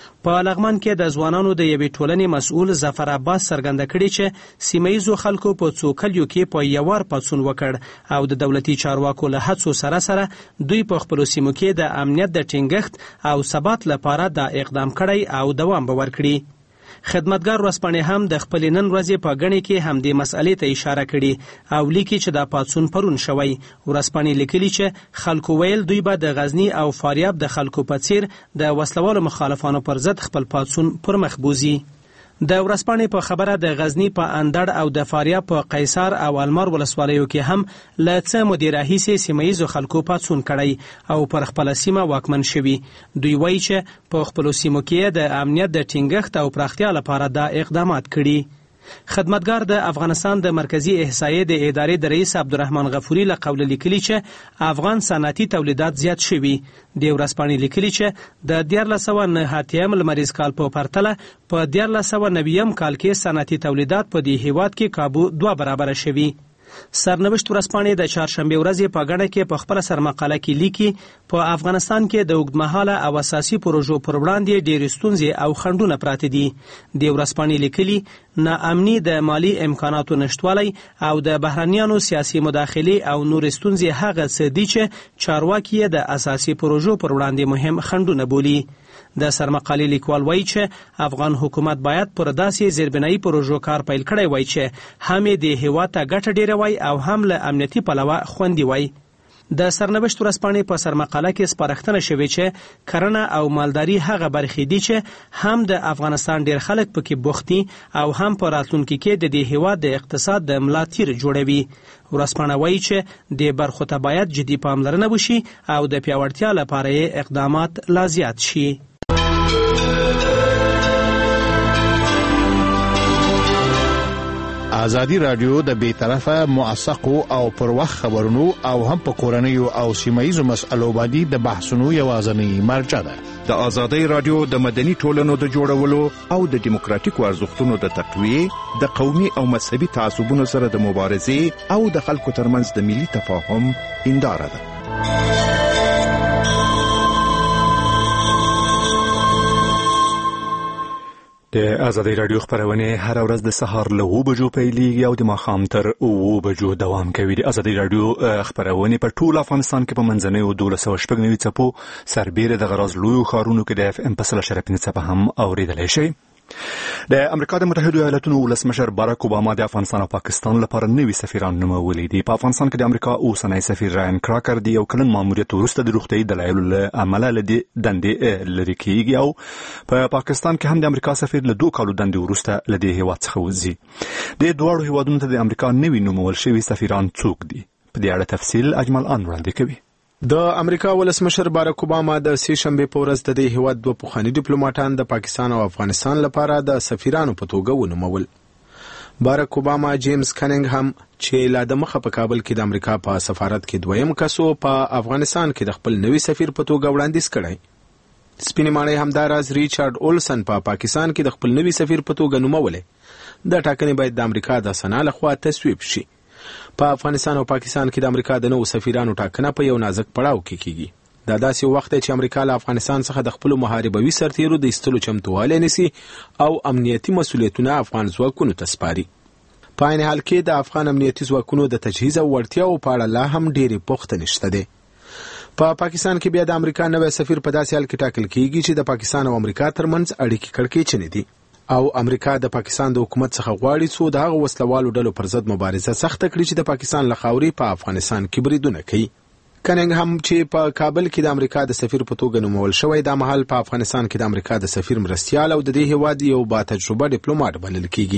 په لغمان کې د ځوانانو د یوې ټولنې مسؤل ظفر عباس څرګنده کړې چې سیمهییزو خلکو په څو کلیو کې په یوار پاڅون وکړ او د دولتي چارواکو له هڅو سره سره دوی په خپلو سیمو کې د امنیت د ټینګښت او ثبات لپاره دا اقدام کړی او دوام به ورکړي. خدمتګار ورځپاڼې هم د خپلې نن ورځې په ګڼې کې همدې مسئلې ته اشاره کړې او لیکي چې دا پاڅون پرون شوی. ورځپاڼې لیکلي چې خلکو ویل دوی به د غزني او فاریاب د خلکو په څیر د وسلوالو مخالفانو پر ضد خپل پاڅون پر مخ بوزي. د ورځپاڼې په خبره د غزني په اندړ او د فاریاب په قیصار او المار ولسوالیو کې هم له څه مودې راهیسې سیمهییزو خلکو پاڅون کړی او پر خپله سیمه واکمن شوي. دوی وایي چې په خپلو سیمو کې د امنیت د ټینګښت او پراختیا لپاره دا اقدامات کړي. خدمتګار د افغانستان د مرکزی احصایې د ادارې د رئیس عبدالرحمن غفوري له قوله لیکلي چې افغان صنعتي تولیدات زیات شوي. د ورځپاڼې لیکلي چې د دیارلس سوه نهه اتیا لمریز کال په پرتله په دیارلس سوه نوي کال کې صنعتي تولیدات په دې هیواد کې کابو دوه برابره شوي. سرنوشت ورځپاڼې د چهارشنبې ورځې په ګڼه کې په خپله سرمقاله کې لیکي په افغانستان کې د اوږدمهاله او اساسي پروژو پر وړاندې ډېرې ستونزې او خنډونه پراته دي. د ورځپاڼې لیکلي ناامني د مالی امکاناتو نشتوالی او د بهرنیانو سیاسي مداخلې او نور ستونزې هغه څه دي چې چارواکي یې د اساسي پروژو پر وړاندې مهم خنډونه بولي. د سرمقالې لیکوال وایي چې افغان حکومت باید پر داسې زیربنایي پروژو کار پیل کړی وای چې هم یې د هیواد ته ګټه ډیره وای او هم له امنیتي پلوه خوندي وای. د سرنوشت ورځپاڼې په سرمقاله کې سپارښتنه شوې چې کرنه او مالداري هغه برخې دي چې هم د افغانستان ډیر خلک پکې بوخت دي او هم په راتلونکي کې د دې هیواد د اقتصاد د ملا تیر جوړوي. ورځپاڼه وایي چې د برخو ته باید جدي پاملرنه وشي او د پیاوړتیا لپاره یې اقدامات لا زیات شي. ازادي رادیو د بیطرفه موثقو او پر وخت خبرونو او هم په کورنیو او سیمایي مسألو باندې د بحثونو یوازنی مرجع ده. د ازادي رادیو د مدني ټولنو د جوړولو او د دیموکراتیکو ارزښتونو د تقویه د قومي او مذهبي تعصبونو سره د مبارزې او د خلکو ترمنځ د ملي تفاهم هنداره ده. د ازادي رادیو خبرونه هر ورځ د سهار له اوه بجو پیلېږي او د ماښام تر اوه بجو دوام کوي. د ازادي رادیو خبرونه په ټول افغانستان کې په منځنۍ دولس سوه شپږ نوي څپو سربیره د غراز لویو ښارونو کې د اف ام په سل اشاریه پنځه څپه هم اوریدلی شي. د امریکا د متحده ایالاتونو ولسمشر باراک اوباما د افغانستان او پاکستان لپاره نوي سفیران نومولي دي. په افغانستان کې د امریکا اوسنی سفیر راین کراکر د یو کلن ماموریت وروسته د روغتیايي دلایلو له امله له دندې لرې کېږي او په پاکستان کې هم د امریکا سفیر له دوه کالو دندې وروسته له دې هیواد څخه وځي. د دواړو هیوادونو ته د امریکا نوي نومول شوي سفیران څوک دي؟ په دې اړه تفصیل اجمل ان وړاندې کوي. د امریکا ولسمشر باراک اوباما د سې شنبې په ورځ د دې هیواد دوه پخواني ډیپلوماټان د پاکستان او افغانستان لپاره د سفیرانو په توګه ونومول. باراک اوباما جیمز کنینګهم چې لا د مخه په کابل کې د امریکا په سفارت کې دویم کسو په افغانستان کې د خپل نوي سفیر په توګه وړاندیز کړی. سپینې ماڼۍ همداراز ریچارډ اولسن په پا پاکستان کې د خپل نوي سفیر په توګه نومولې. د ټاکنې باید د امریکا د سنا لخوا تصویب شي. په افغانستان او پاکستان کې د امریکا د نوو سفیرانو ټاکنه په یو نازک پړاو کې کیږي. دا داسې وخت دی چې امریکا له افغانستان څخه د خپل محاربوي سرتیرو د ایستلو چمتووالی نیسي او امنیتي مسؤلیتونه افغان ځواکونو ته سپاري. په عین حال کې د افغان امنیتي ځواکونو د تجهیز او وړتیاو په اړه لا هم ډېرې پوښتنې شته دي. په پا پاکستان کې بیا د امریکا نوی سفیر په داسې حال کې ټاکل کیږي چې د پاکستان او امریکا ترمنځ اړیکې کړکېچنې دي او امریکا د پاکستان د حکومت څخه غواړي څو د هغه وسلوالو ډلو پر ضد مبارزه سخته کړي چې د پاکستان له خاورې په افغانستان کې بریدونه کوي. کنینګهم چې په کابل کې د امریکا د سفیر په توګه نومول شوی دا مهال په افغانستان کې د امریکا د سفیر مرستیال او د دې هیواد یو با تجربه ډیپلوماټ بلل کیږي.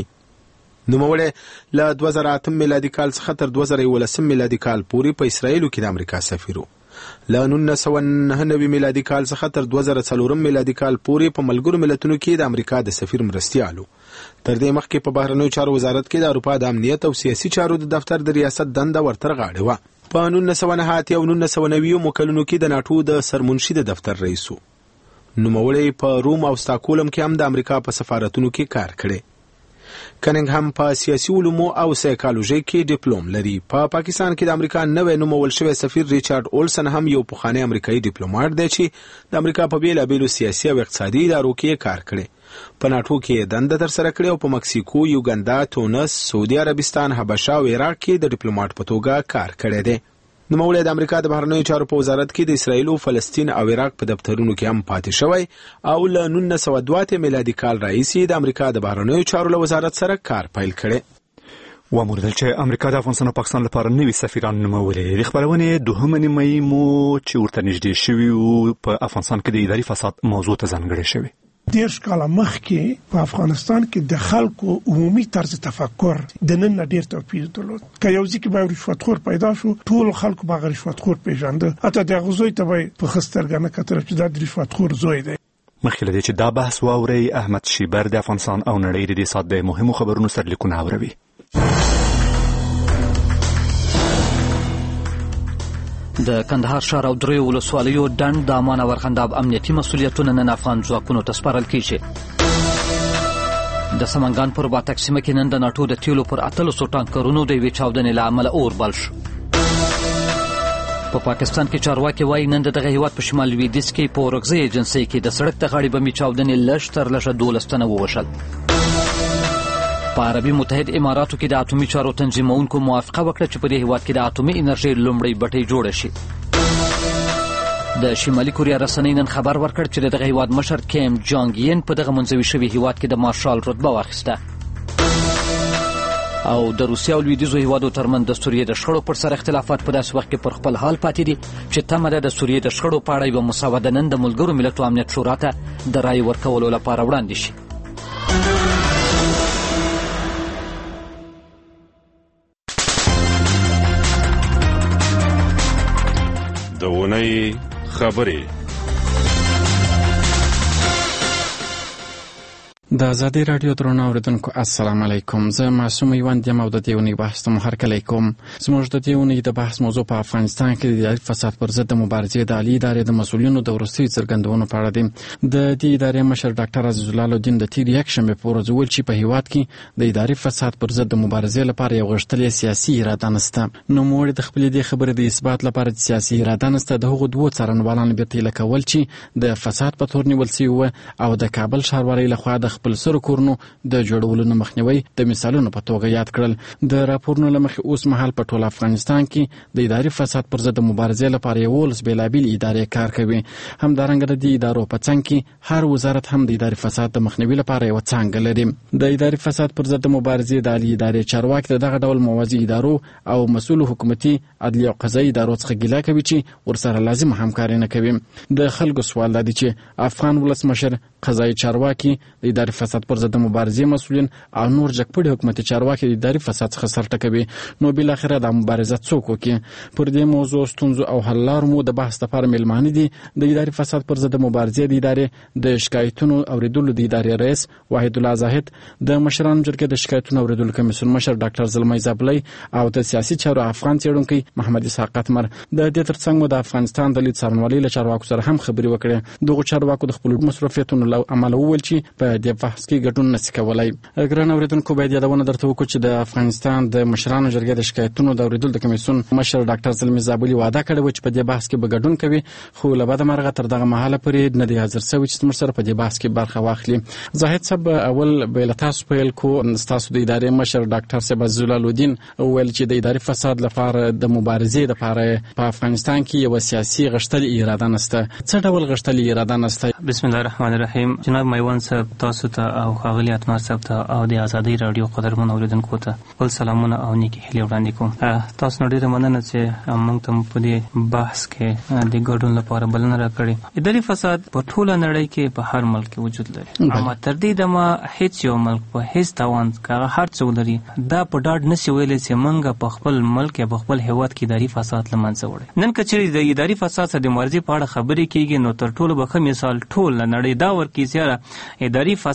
نوموړی له دوه زره اته میلادي کال څخه تر دوه زره یولسم میلادي کال پورې په اسرائیلو کې د امریکا سفیر و. له نولس سوه نهه نوي میلادي کال څخه تر دوه زره څلورم میلادي کال پورې په ملګرو ملتونو کې د امریکا د سفیر مرستیال و. تر دې مخکې په بهرنیو چارو وزارت کې د اروپا د امنیت او سیاسي چارو د دفتر د ریاست دنده ورتر غاړې وه. په نولس سوه نهه اتیا او نولس سوه نوي کلونو کې د ناټو د سرمنشي د دفتر رئیس و. نوموړی په روم او ستاکولم کې هم د امریکا په سفارتونو کې کار کړی. کننګ هم په سیاسي علومو او سایکالوژي کې ډیپلوم لري. په پا پاکستان کې د امریکا نوې نومول شوی سفیر ریچارډ اولسن هم یو پخوانی امریکایي ډیپلوماټ دی چې د امریکا په بیلابیلو سیاسي او اقتصادي ادارو کې کار کړی. په ناټو کې دنده تر سره کړې او په مکسیکو، یوګندا، تونس، سعودي عربستان، حبشه او عراق کې د ډیپلوماټ په توګه کار کړی دی. نوموړی د امریکا د بهرنیو چارو په وزارت کې د اسرایل او فلسطین او عراق په دفترونو کې هم پاتې شوی او له نولس سوه دوه اتیا میلادي کال راهیسې د امریکا د بهرنیو چارو له وزارت سره کار پیل کړی. واموردل چې امریکا د افغانستان او پاکستان لپاره نوي سفیران نومولي. د خبرونې دوهمه نیمایي مو چې ورته نږدې شوي او په افغانستان کې د اداري فساد موضوع ته ځانګړی شوی. دیرش کاله مخکې په افغانستان کې د خلکو عمومي طرز تفکر د نن ډیر توپیر درلود. که یو ځکه به رشوتخور پیدا شو، ټول خلکو به رشوتخور پیژانده، حتی د غزوی ته به په خسترګنه کتل چې دا د رشوتخور زوی دی. مخکې له دې چې دا بحث واوري، احمد شیبر د افغانستان او نړۍ د سات د مهمو خبرونو سرلیکونه اوروي. د کندهار ښار او دریو ولسوالیو ډنډ د امان او ارغنداب امنیتي مسؤلیتونه نن افغان ځواکونو ته سپارل کیږي. د سمنګان پر رباطک سیمه کې نن د ناټو د تیلو پر اتلسو ټانکرونو د یوې چاودنې له امله اور بل شو. په پاکستان کې چارواکي وایي نن د دغه هیواد په شمال لویدیځ کې په اورکزۍ ایجنسۍ کې د سړک د غاړې بمي چاودنې لږ تر لږه دولس تنه ووژل. په عربي متحد اماراتو کې د اټومي چارو تنظیمونکو موافقه وکړه چې په دې هیواد کې د اټومي انرژۍ لومړۍ بټۍ جوړه شي. د شمالي کوریا رسنۍ نن خبر ورکړ چې دغه هیواد مشر کیم جانګ یین په دغه منځوي شوي هیواد کې د مارشال رتبه واخیسته. او د روسیا او لویدیځو هیوادو ترمنځ د سوریې د شخړو پر سر اختلافات په داسې وخت کې پر خپل حال پاتې دي چې تمه ده د سوریې د شخړو په اړه یوه مسوده نن د ملګرو ملتونو امنیت شورا ته د رایې ورکولو لپاره وړاندې شي. د اونۍ خبرې. د ازادي رادیو درنو اوریدونکو السلام علیکم. زه معصوم ایوند یم او د دې اونۍ بحث ته مو هرکلی کوم. زموږ د دې اونۍ د بحث موضوع په افغانستان کې د اداري فساد پر ضد د مبارزې د عالي ادارې د مسؤلینو د وروستیو څرګندونو په اړه دی. د دې ادارې مشر ډاکټر عزیز الله الدین د تیر یکشنبې په ورځ وویل چې په هیواد کې د اداري فساد پر ضد د مبارزې لپاره یو غښتلې سیاسي اراده نشته. نوموړي د خپلې دې خبرې د اثبات لپاره د سیاسي اراده نشته د هغو دوو څارنوالانو بیرته کول چې د فساد په تور نیول شوي وو او د کابل ښاروالۍ لخوا د خپل سرو کورونو د جوړولو نه مخنیوي د مثالونو په توګه یاد کړل. د راپورونو له مخې اوس مهال په ټول افغانستان کې د اداري فساد پر ضد د مبارزې لپاره یولس بېلابېلې ادارې کار کوي. همدارنګه د دې ادارو په څنګ کې هر وزارت هم د اداري فساد د مخنیوي لپاره یوه څانګه لري. د اداري فساد پر ضد د مبارزې د عالي ادارې چارواکي د دغه ډول موازي ادارو او مسؤلو حکومتي عدلي او قضایي ادارو څخه ګیله کوي چې ورسره لازمه همکاري نه کوي. د خلکو سوال دا دی چې افغان ولسمشر، قضایي چارواکي، د اداري فساد پر ضد د مبارزې مسؤلین او نور جګپړي حکومتي چارواکي د اداري فساد څخه سر ټکوي. نو بالاخره دا مبارزه څوک وکړي؟ پر دې موضوع ستونزو او حل لارو مو د بحث لپاره میلمانه دي د اداري فساد پر ضد د مبارزې د ادارې د شکایتونو اوریدلو د ادارې رئیس وحید الله زاهد، د مشرانو جرګې د شکایتونو اوریدلو کمیسیون مشر ډاکټر زلمی زابلی او د سیاسي چارو افغان څېړونکی محمد اسحاق قتمر. د دې ترڅنګ مو د افغانستان د لید څارنوالۍ له چارواکو سره هم خبرې وکړې. دغو چارواکو د خپلو مصروفیتونو له امله وویل چې په دې بحث کې ګډون نشي کولای. ګران اوریدونکو، باید یادونه درته وکړو چې د افغانستان د مشرانو جرګې د شکایتونو د اوریدلو د کمیسیون مشر ډاکټر زلمی زابلی وعده کړې وه چې په دې بحث کې به ګډون کوي، خو له بده مرغه تر دغه مهاله پورې نه دی حاضر شوی چې زموږ سره په دې بحث کې برخه واخلي. زاهد صاحب، اول به له تاسو پیل کوو. ستاسو د ادارې مشر ډاکټر صاحب عزیز الله الدین وویل چې د اداري فساد لپاره د مبارزې لپاره په افغانستان کې یوه سیاسي غښتلې اراده نشته. څه ډول غښتلې اراده نشته؟ بسم الله الرحمن الرحیم. جناب میوان صاحب، تاسو ته او ښاغلي اتمر صاحب ته او د ازادۍ راډیو قدرمن اوریدونکو ته خپل سلامونه او نیکې هیلې وړاندې کوم. تاسو نه ډېره مننه چې موږ ته په دې بحث کې د ګډون لپاره بلنه راکړې. اداري فساد په ټوله نړۍ کې په هر ملک کې وجود لري، اما تر دې دمه هیڅ یو ملک په هیڅ توان که هر څه لري دا په ډاډ نشي ویلی چې موږ په خپل ملک یا په خپل هیواد کې اداري فساد له منځه وړی. نن که چېرې د اداري فساد سره د مبارزې په اړه خبرې کېږي نو تر ټولو به ښه مثال ټول نړۍ دا ورکړي چې اداري فساد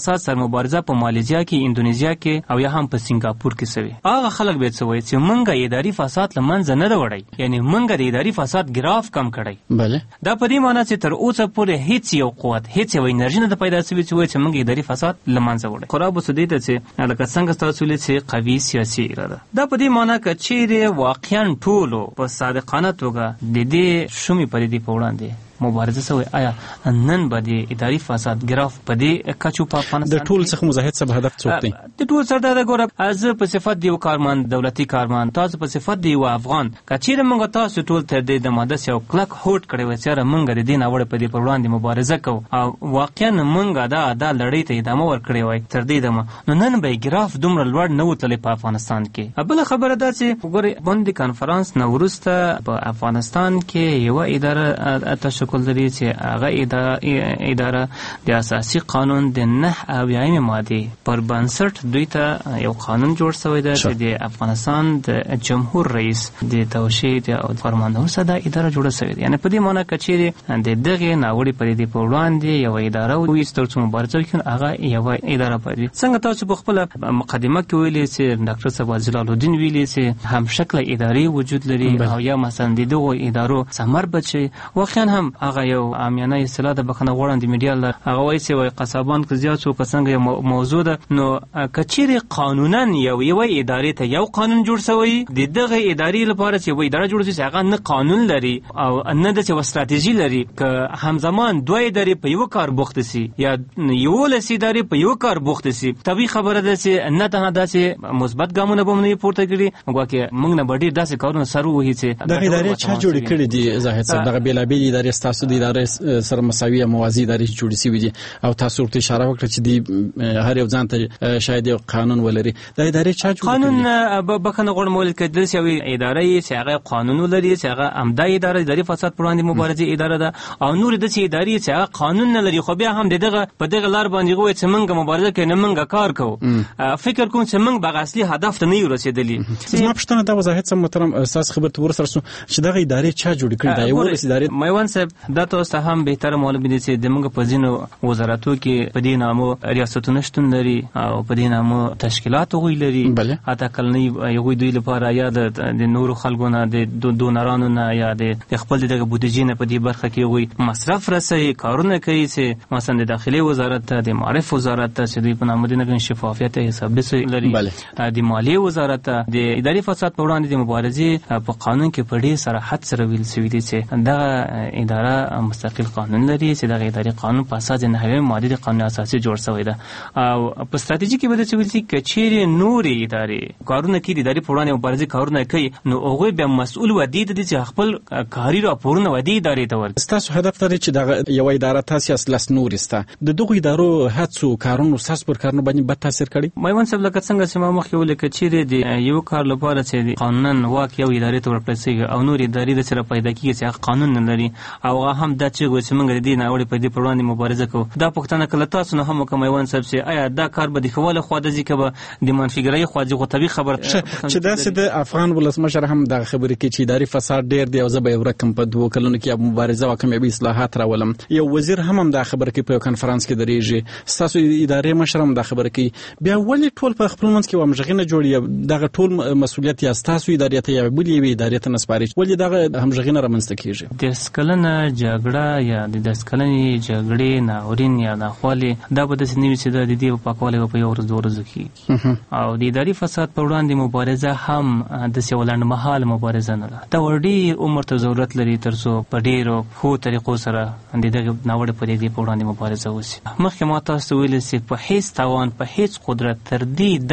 فساد سره مبارزه په مالیزیا کې، اندونیزیا کې او یا هم په سنگاپور کې سوي. هغه خلک به څه وایي چې مونږه اداري فساد لمنځه نه وړي، یعنی مونږه د اداري فساد ګراف کم کړی. بله دا په دې معنی چې تر اوسه پورې هیڅ یو قوت، هیڅ یو انرژي نه پیدا شوې چې وایي چې مونږ اداري فساد لمنځه وړي. خراب وسدي ته چې لکه څنګه تاسو ویلي چې قوي سیاسي اراده، دا په دې معنی چې چیرې واقعا ټولو په صادقانه توګه د دې شومې پدیدې په وړاندې مبارزه سوی، آیا نن به د اداري فساد ګراف په دې کچو په افغانستان د ټول څخه مزاحد څه هدف څوک دی؟ د ټول سره دا ګوره از په صفت دی یو کارمند، دولتي کارمند، تاسو په صفت دی یو افغان، کچیر موږ تاسو ټول تر دې د ماده یو کلک هوټ کړی و چې موږ د دې نه وړ په دې پر وړاندې مبارزه کوو او واقعا موږ دا د لړۍ ته ادامه ورکړی وای تر دې دمه، نو نن به ګراف دومره لوړ نه وتلی په افغانستان کې. بل خبره دا چې وګورئ باندې کانفرنس نو وروسته په افغانستان کې یو اداره تشکل لري چې هغه اداره اداره د اساسي قانون د نه اویایم ماده پر بنسټ دوی ته یو قانون جوړ شوی دی چې د افغانستان د جمهور رئیس د توشید او فرماندهو سره اداره جوړه شوې ده. یعنی په دې معنی کچېره د دغه ناوړي پرې دی په وړاندې یو اداره وي چې تر مبارزه کوي، هغه یو اداره پدې څنګه تاسو په خپل مقدمه کې ویلي چې ډاکټر صاحب جلال الدین ویلي چې هم شکل اداري وجود لري او یا مثلا د دغه ادارو ثمر بچي واقعا هم هغه یو عامیانه اصطلاح د بخنه غوړم د میډیا لر هغه وایي چې وای قصابان که زیات څو څنګه موضوع ده، نو کچېره قانونا یو یو ادارې ته یو قانون جوړ شوی د دغه ادارې لپاره چې وای اداره جوړ شي هغه نه قانون لري او نه د څه ستراتیژي لري که همزمان دوه ادارې په یو کار بوخت شي یا یو لسی ادارې په یو کار بوخت شي، طبي خبره ده چې نه ته داسې مثبت ګامونه به نه پورته کړي، وګورئ موږ نه بډې داسې کارونه سره وهي چې د ادارې چا جوړ کړي دي. زاهد صاحب دغه بیلابېل ادارې تاسو د ادارې سره مساوي موازي ادارې جوړې شوي دي او تاسو ورته اشاره وکړه چې دی هر یو ځان ته شاید یو قانون ولري. د ادارې چا جوړ قانون بخنه غوړم ولې کېدل چې یو ادارې چې هغه قانون ولري چې هغه عمده اداره اداري فساد پر وړاندې مبارزه اداره ده او نور د چې ادارې چې هغه قانون نه لري خو بیا هم دغه په دغه لار باندې غوي چې موږ مبارزه کوي نه موږ کار کوو. فکر کوم چې موږ به اصلي هدف ته نه رسیدلی. زما پښتنه دا وضاحت سم محترم اساس خبرت ورسره چې دغه ادارې چا جوړ کړي دا یو ادارې میوان صاحب دا تاسو هم به تر معلوم دي چې د موږ په ځینو وزارتو کې په دې نامو ریاستونه شتون لري او په دې نامو تشکیلات غوي لري، حتی کلنی یو دوی لپاره یا د نورو خلکو نه د دونرانو نه یا د خپل دغه بودیجې نه په دې برخه کې غوي مصرف رسي کارونه کوي چې مثلا د داخلي وزارت ته د معرف وزارت ته چې دوی په نامه د شفافیت حساب لري، د مالیه وزارت ته د اداري فساد په وړاندې د مبارزې په قانون کې په ډېر صراحت سره ویل شوی دی چې دغه اداره مستقل قانون لري چې دغه اداري قانون په اساس د نهوي ماده د قانون اساسي جوړ شوی دی او په ستراتیژي کې به د ویل چې کچېره نورې ادارې کارونه کوي د اداري په وړاندې مبارزې کارونه کوي نو هغه به مسؤل ودی دي چې خپل کاري راپورونه ودی ادارې ته ورکړي. تاسو هدف لري چې دغه یو اداره تاسو اصلاس نور استه د دغه ادارو هڅو کارونو ساس پر کارونه باندې بد تاثیر کړي. میوان صاحب لکه څنګه چې ما مخکې ولیکه چې د یو کار لپاره چې قانونا واک یو ادارې ته ورپسې او نور ادارې د سره پیدا کیږي چې قانون نه لري او هم د چې چې موږ د دې نه اوري په دې پر وړاندې مبارزه کوو. دا پښتنه کله تاسو نه هم کوم میوان صاحب چې آیا دا کار به د خوله خو د ځکه د منفګرۍ خو ځکه طبي خبر چې دا چې د افغان ولسمشر هم د خبرې کې چې اداري فساد ډیر دی او زه به ورکم په دوه کلونو کې مبارزه وکم به اصلاحات راولم. یو وزیر هم هم د خبرې کې په کانفرنس کې درېږي تاسو ادارې مشرم د خبرې کې بیا ولې ټول په خپل منځ کې ومژغینه جوړي دغه ټول مسؤلیت یا تاسو ادارې ته یا بلې وی ادارې ته نسپاري ولې دغه همژغینه رامنځته کیږي؟ د سکلنه جګړه یا د سکلنې جګړې ناورین یا ناخوالي دا به د نوي چې د دې په پاکواله په یو ورځ دوه ورځې کې او د اداري فساد په وړاندې مبارزه هم د سیولند مهال مبارزه نه ده. دا وړي عمر ته ضرورت لري ترڅو په ډیرو خو طریقو سره د دغه ناوړه پدې په وړاندې مبارزه وشي. مخکې ما تاسو ویل چې په هیڅ توان په هیڅ قدرت تر دې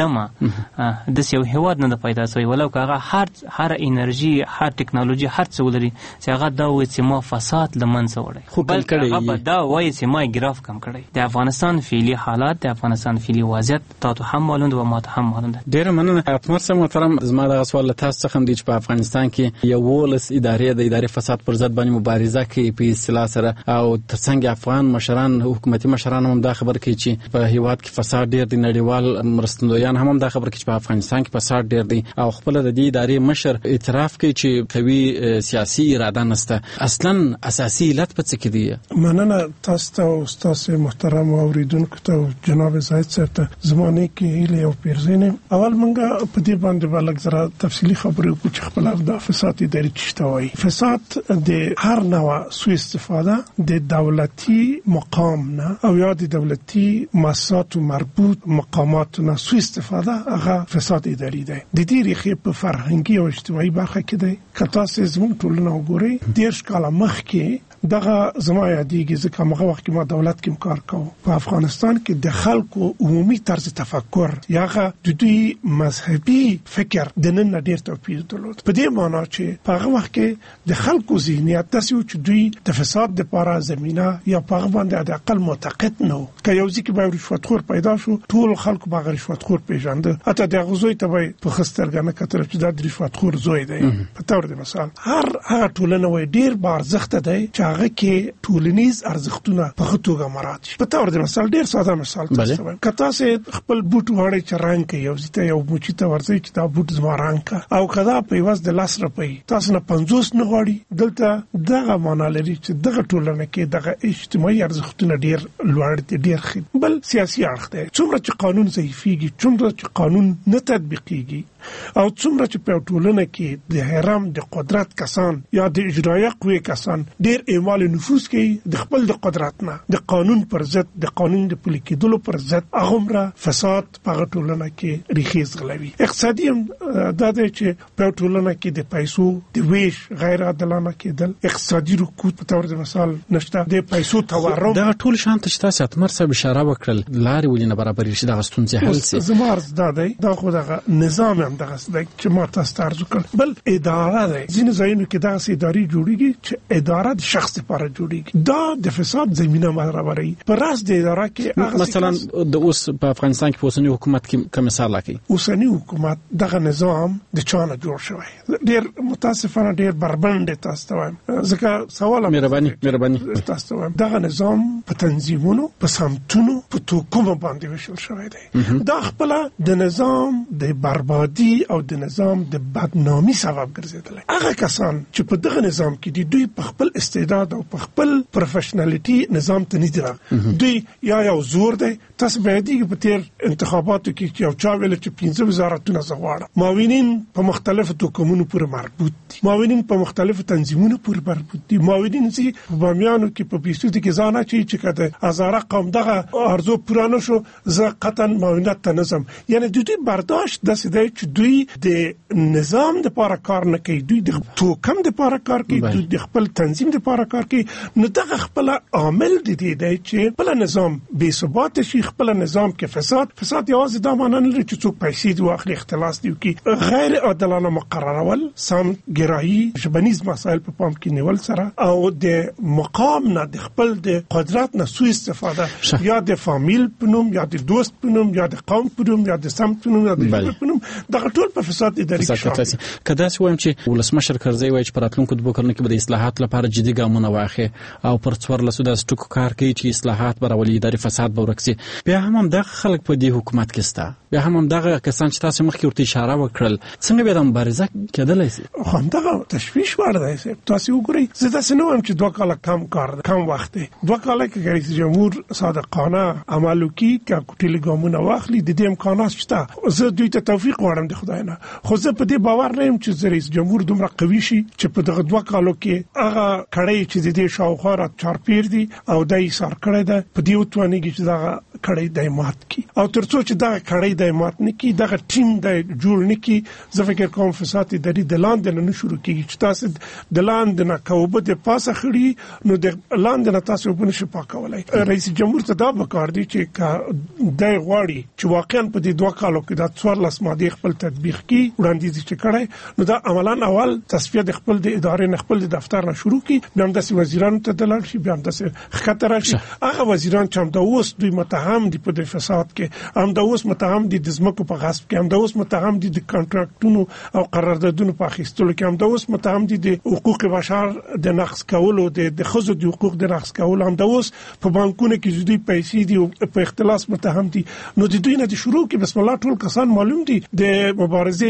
دمه د یو هیواد نه پیدا شوی ولو که هغه هر هر انرژي هر ټکنالوژي هر څه ولري چې هغه دا وایي چې ما فساد لمنځه وړي بلکې هغه دا وایي چې ما ګراف کم کړی. د افغانستان فعلی حالات د افغانستان فعلی وضعیت تاسو هم معلوم ده او ما ته هم معلوم ده. ډیر مننه اتمر سم محترم زما د سوال تاسو څخه دی چې په افغانستان کې یو ولس ادارې د ادارې فساد پر ضد باندې مبارزه کوي په اصطلاح سره او ترڅنګ افغان مشران حکومتي مشران هم دا خبر کوي چې په هیواد کې فساد ډیر دی، نړیوال مرستندویان هم دا خبر کوي چې په افغانستان کې فساد ډیر دی او خپل د دې ادارې مشر اعتراف کوي چې قوي سیاسي اراده نشته. اصلا اساسي علت په څه کې دی؟ مننه تاسو ته او تاسو محترم اوریدونکو ته جناب زاهد صاحب ته زمانه کې هیله او پیرزینه. اول منګه په دې باندې بلک زرا تفصیلی خبرې وکړو چې خپل د فساد اداري چشتوي. فساد د هر نوع سوء استفاده د دولتي مقام نه او یا د دولتي مؤسسات مربوط مقامات نه سوء استفاده هغه فساد اداري دی. د دې ریښې په فرهنګي او اجتماعي برخه کې دی. کله چې زموږ ټولنه وګورئ دیرش کاله مخکې دغه زما یادېږي ځکه هغه وخت کې ما دولت کې کار کوم په افغانستان کې د خلکو عمومي طرز تفکر یاغه د دوی مذهبي فکر د نن ډیر توپیر درلود. په دې معنی چې په هغه وخت کې د خلکو ذهنیت داسې و چې دوی د فساد لپاره زمينه یا په هغه باندې د اقل معتقد نه و. که یو ځکه به رشوتخور پیدا شو ټول خلکو به رشوتخور پیژنده، حتی د غزوی ته به په خسترګنه کتل چې دا د رشوتخور زوی دی. په تور د مثال هر هغه ټولنه وای ډیر بار زخته دی چې هغه کې ټولنیز ارزښتونه په خطوګه مراد شي. په تور د مثال ډیر ساده مثال تاسو وایم کته سه خپل بوټ وړي چې رنگ کوي او زیته یو موچی ته ورځي چې دا بوټ زما رنگ او کدا په واس د لاس رپي تاسو نه پنځوس نه غواړي دلته دغه معنا لري چې دغه ټولنه کې دغه اجتماعي ارزښتونه ډیر لوړ دي ډیر خې بل سیاسي اړخ دی. څومره چې قانون ضعیفيږي څومره چې قانون نه تطبیقيږي او څومره چې په ټولنه کې د حرام د قدرت کسان یا د اجرایه قوی کسان ډیر اعمال نفوذ کوي د خپل د قدرت نه د قانون پر ضد د قانون د پلي کېدلو پر ضد هغه فساد په ټولنه کې ریښې غلوي. اقتصادي د دې چې په ټولنه کې د پیسو د ویش غیر عادلانه کېدل اقتصادي رکود په تور د مثال نشته د پیسو تورم دا ټول شان ته چې تاسو اتمر صاحب اشاره وکړل لارې ولې نه برابر شي د غستون ځهل سي زمارز دا دی دا خو دغه نظام هم دغه چې ما تاسو ته ارزو کړ. بل اداره ده ځینې ځایونو کې دغه اداري جوړیږي چې اداره د شخص لپاره جوړیږي دا د فساد زمينه برابري. پر راس د اداره کې مثلا د اوس په افغانستان کې اوسنی حکومت کې کوم مثال لکه اوسنی حکومت دغه نظام د چانه جوړ شوی ډیر متاسفانه ډیر بربند تاسو ته وایم ځکه سوال مهرباني مهرباني تاسو ته وایم دغه نظام په تنظیمونو په سمتونو په توکم باندې وشل شوی دی. دا خپل د نظام د بربادي او د نظام د بدنامي سبب ګرځیدل. هغه کسان چې په دغه نظام کې دي دوی په خپل استعداد او په خپل پروفیشنالټي نظام ته نه دي دوی یا یو زور دی. تاسو به دې په تیر انتخاباتو کې یو چا ویل چې پنځه وزارتونه زغواړه معاونین په مختلفو توکمونو پورې مربوط دي معاونین په مختلفو تنظیمونو پورې مربوط دي معاونین چې په بامیانو کې په پیسو کې ځانه چې چې کده هزاره قوم دغه ارزو پرانه شو زه قطن معاونت ته نظم یعنی دوی برداشت د سده چې دوی د نظام د لپاره کار نه کوي دوی د توکم د لپاره کار کوي دوی د خپل تنظیم د لپاره کار کوي. نو دغه خپل عامل دي دی چې خپل نظام بې ثبات شي خپل نظام کې فساد فساد یوازې دا معنی نه لري چې څوک پیسې دی واخلي اختلاس دی کی غیر عادلانه مقررول سم ګرایي ژبنیز مسایل په پام کې نیول سره او د مقام نه د خپل د قدرت نه سوء استفاده یا د فامیل پنوم یا د دوست پنوم یا د قوم پنوم یا د سم پنوم یا د ژبه پنوم دغه ټول په فساد اداري کې شامل. کدا چې وایم چې ولسمشر کرزی وایي چې پر راتلونکو دوه کلونو کې به د اصلاحات لپاره جدي ګامونه واخلي او پر څوار لسو د سټوک کار کوي چې اصلاحات برولي اداري فساد به ورکسي. بیا هم هم دغه خلک په دې حکومت کې ستا بیا هم هم دغه کسان چې تاسو مخکې ورته اشاره وکړل څنګه به د مبارزه کېدلای شي؟ خو دغه تشویش وړ دی تاسو وګورئ زه تاسو نو هم چې دوه کاله کم کار کم وخت دی دوه کاله کې رئیس جمهور صادقانه عمل وکړي چې کوټیل ګامونه واخلي د دې امکانات شته زه دوی ته توفیق غواړم د خدای نه خو زه په دې باور نه یم چې رئیس جمهور دومره قوي شي چې په دغه دوه کالو کې هغه کړی چې د دې شاوخوا را چارپیر دي او دای سر کړی ده په دې وتوانیږي چې دغه کړی د مات کی او ترڅو چې دغه کړی د مات نه کی دغه ټیم د جوړ نه کی زه فکر کوم فساد اداري د لاندې نه شروع کیږي چې تاسو د لاندې نه کوبه د پاسه خړی نو د لاندې نه تاسو په نشه پاکولای. رئیس جمهور ته دا وکړ دي چې د غواړي چې واقعا په دې دوه کالو کې د څوارلس ماده خپل تطبیق کی وړاندیز چې کړی نو دا عملاً اول تصفیه د خپل د ادارې نه خپل د دفتر نه شروع کی بیا هم د وزیرانو ته دلل شي بیا هم د خطر راشي هغه وزیران چې هم د اوس دوی متهم دي په فساد کې هم د اوس متهم دي د ځمکو په غصب کې هم د اوس متهم دي د کانټراکټونو او قراردادونو په اخیستلو کې هم د اوس متهم دي د حقوق بشر د نقض کولو د خزو د حقوق د نقض کولو هم د اوس په بانکونو کې زدي پیسې دي په اختلاس متهم دي نو د دوی نه د شروع کې بسم الله ټول کسان معلوم دي د مبارزه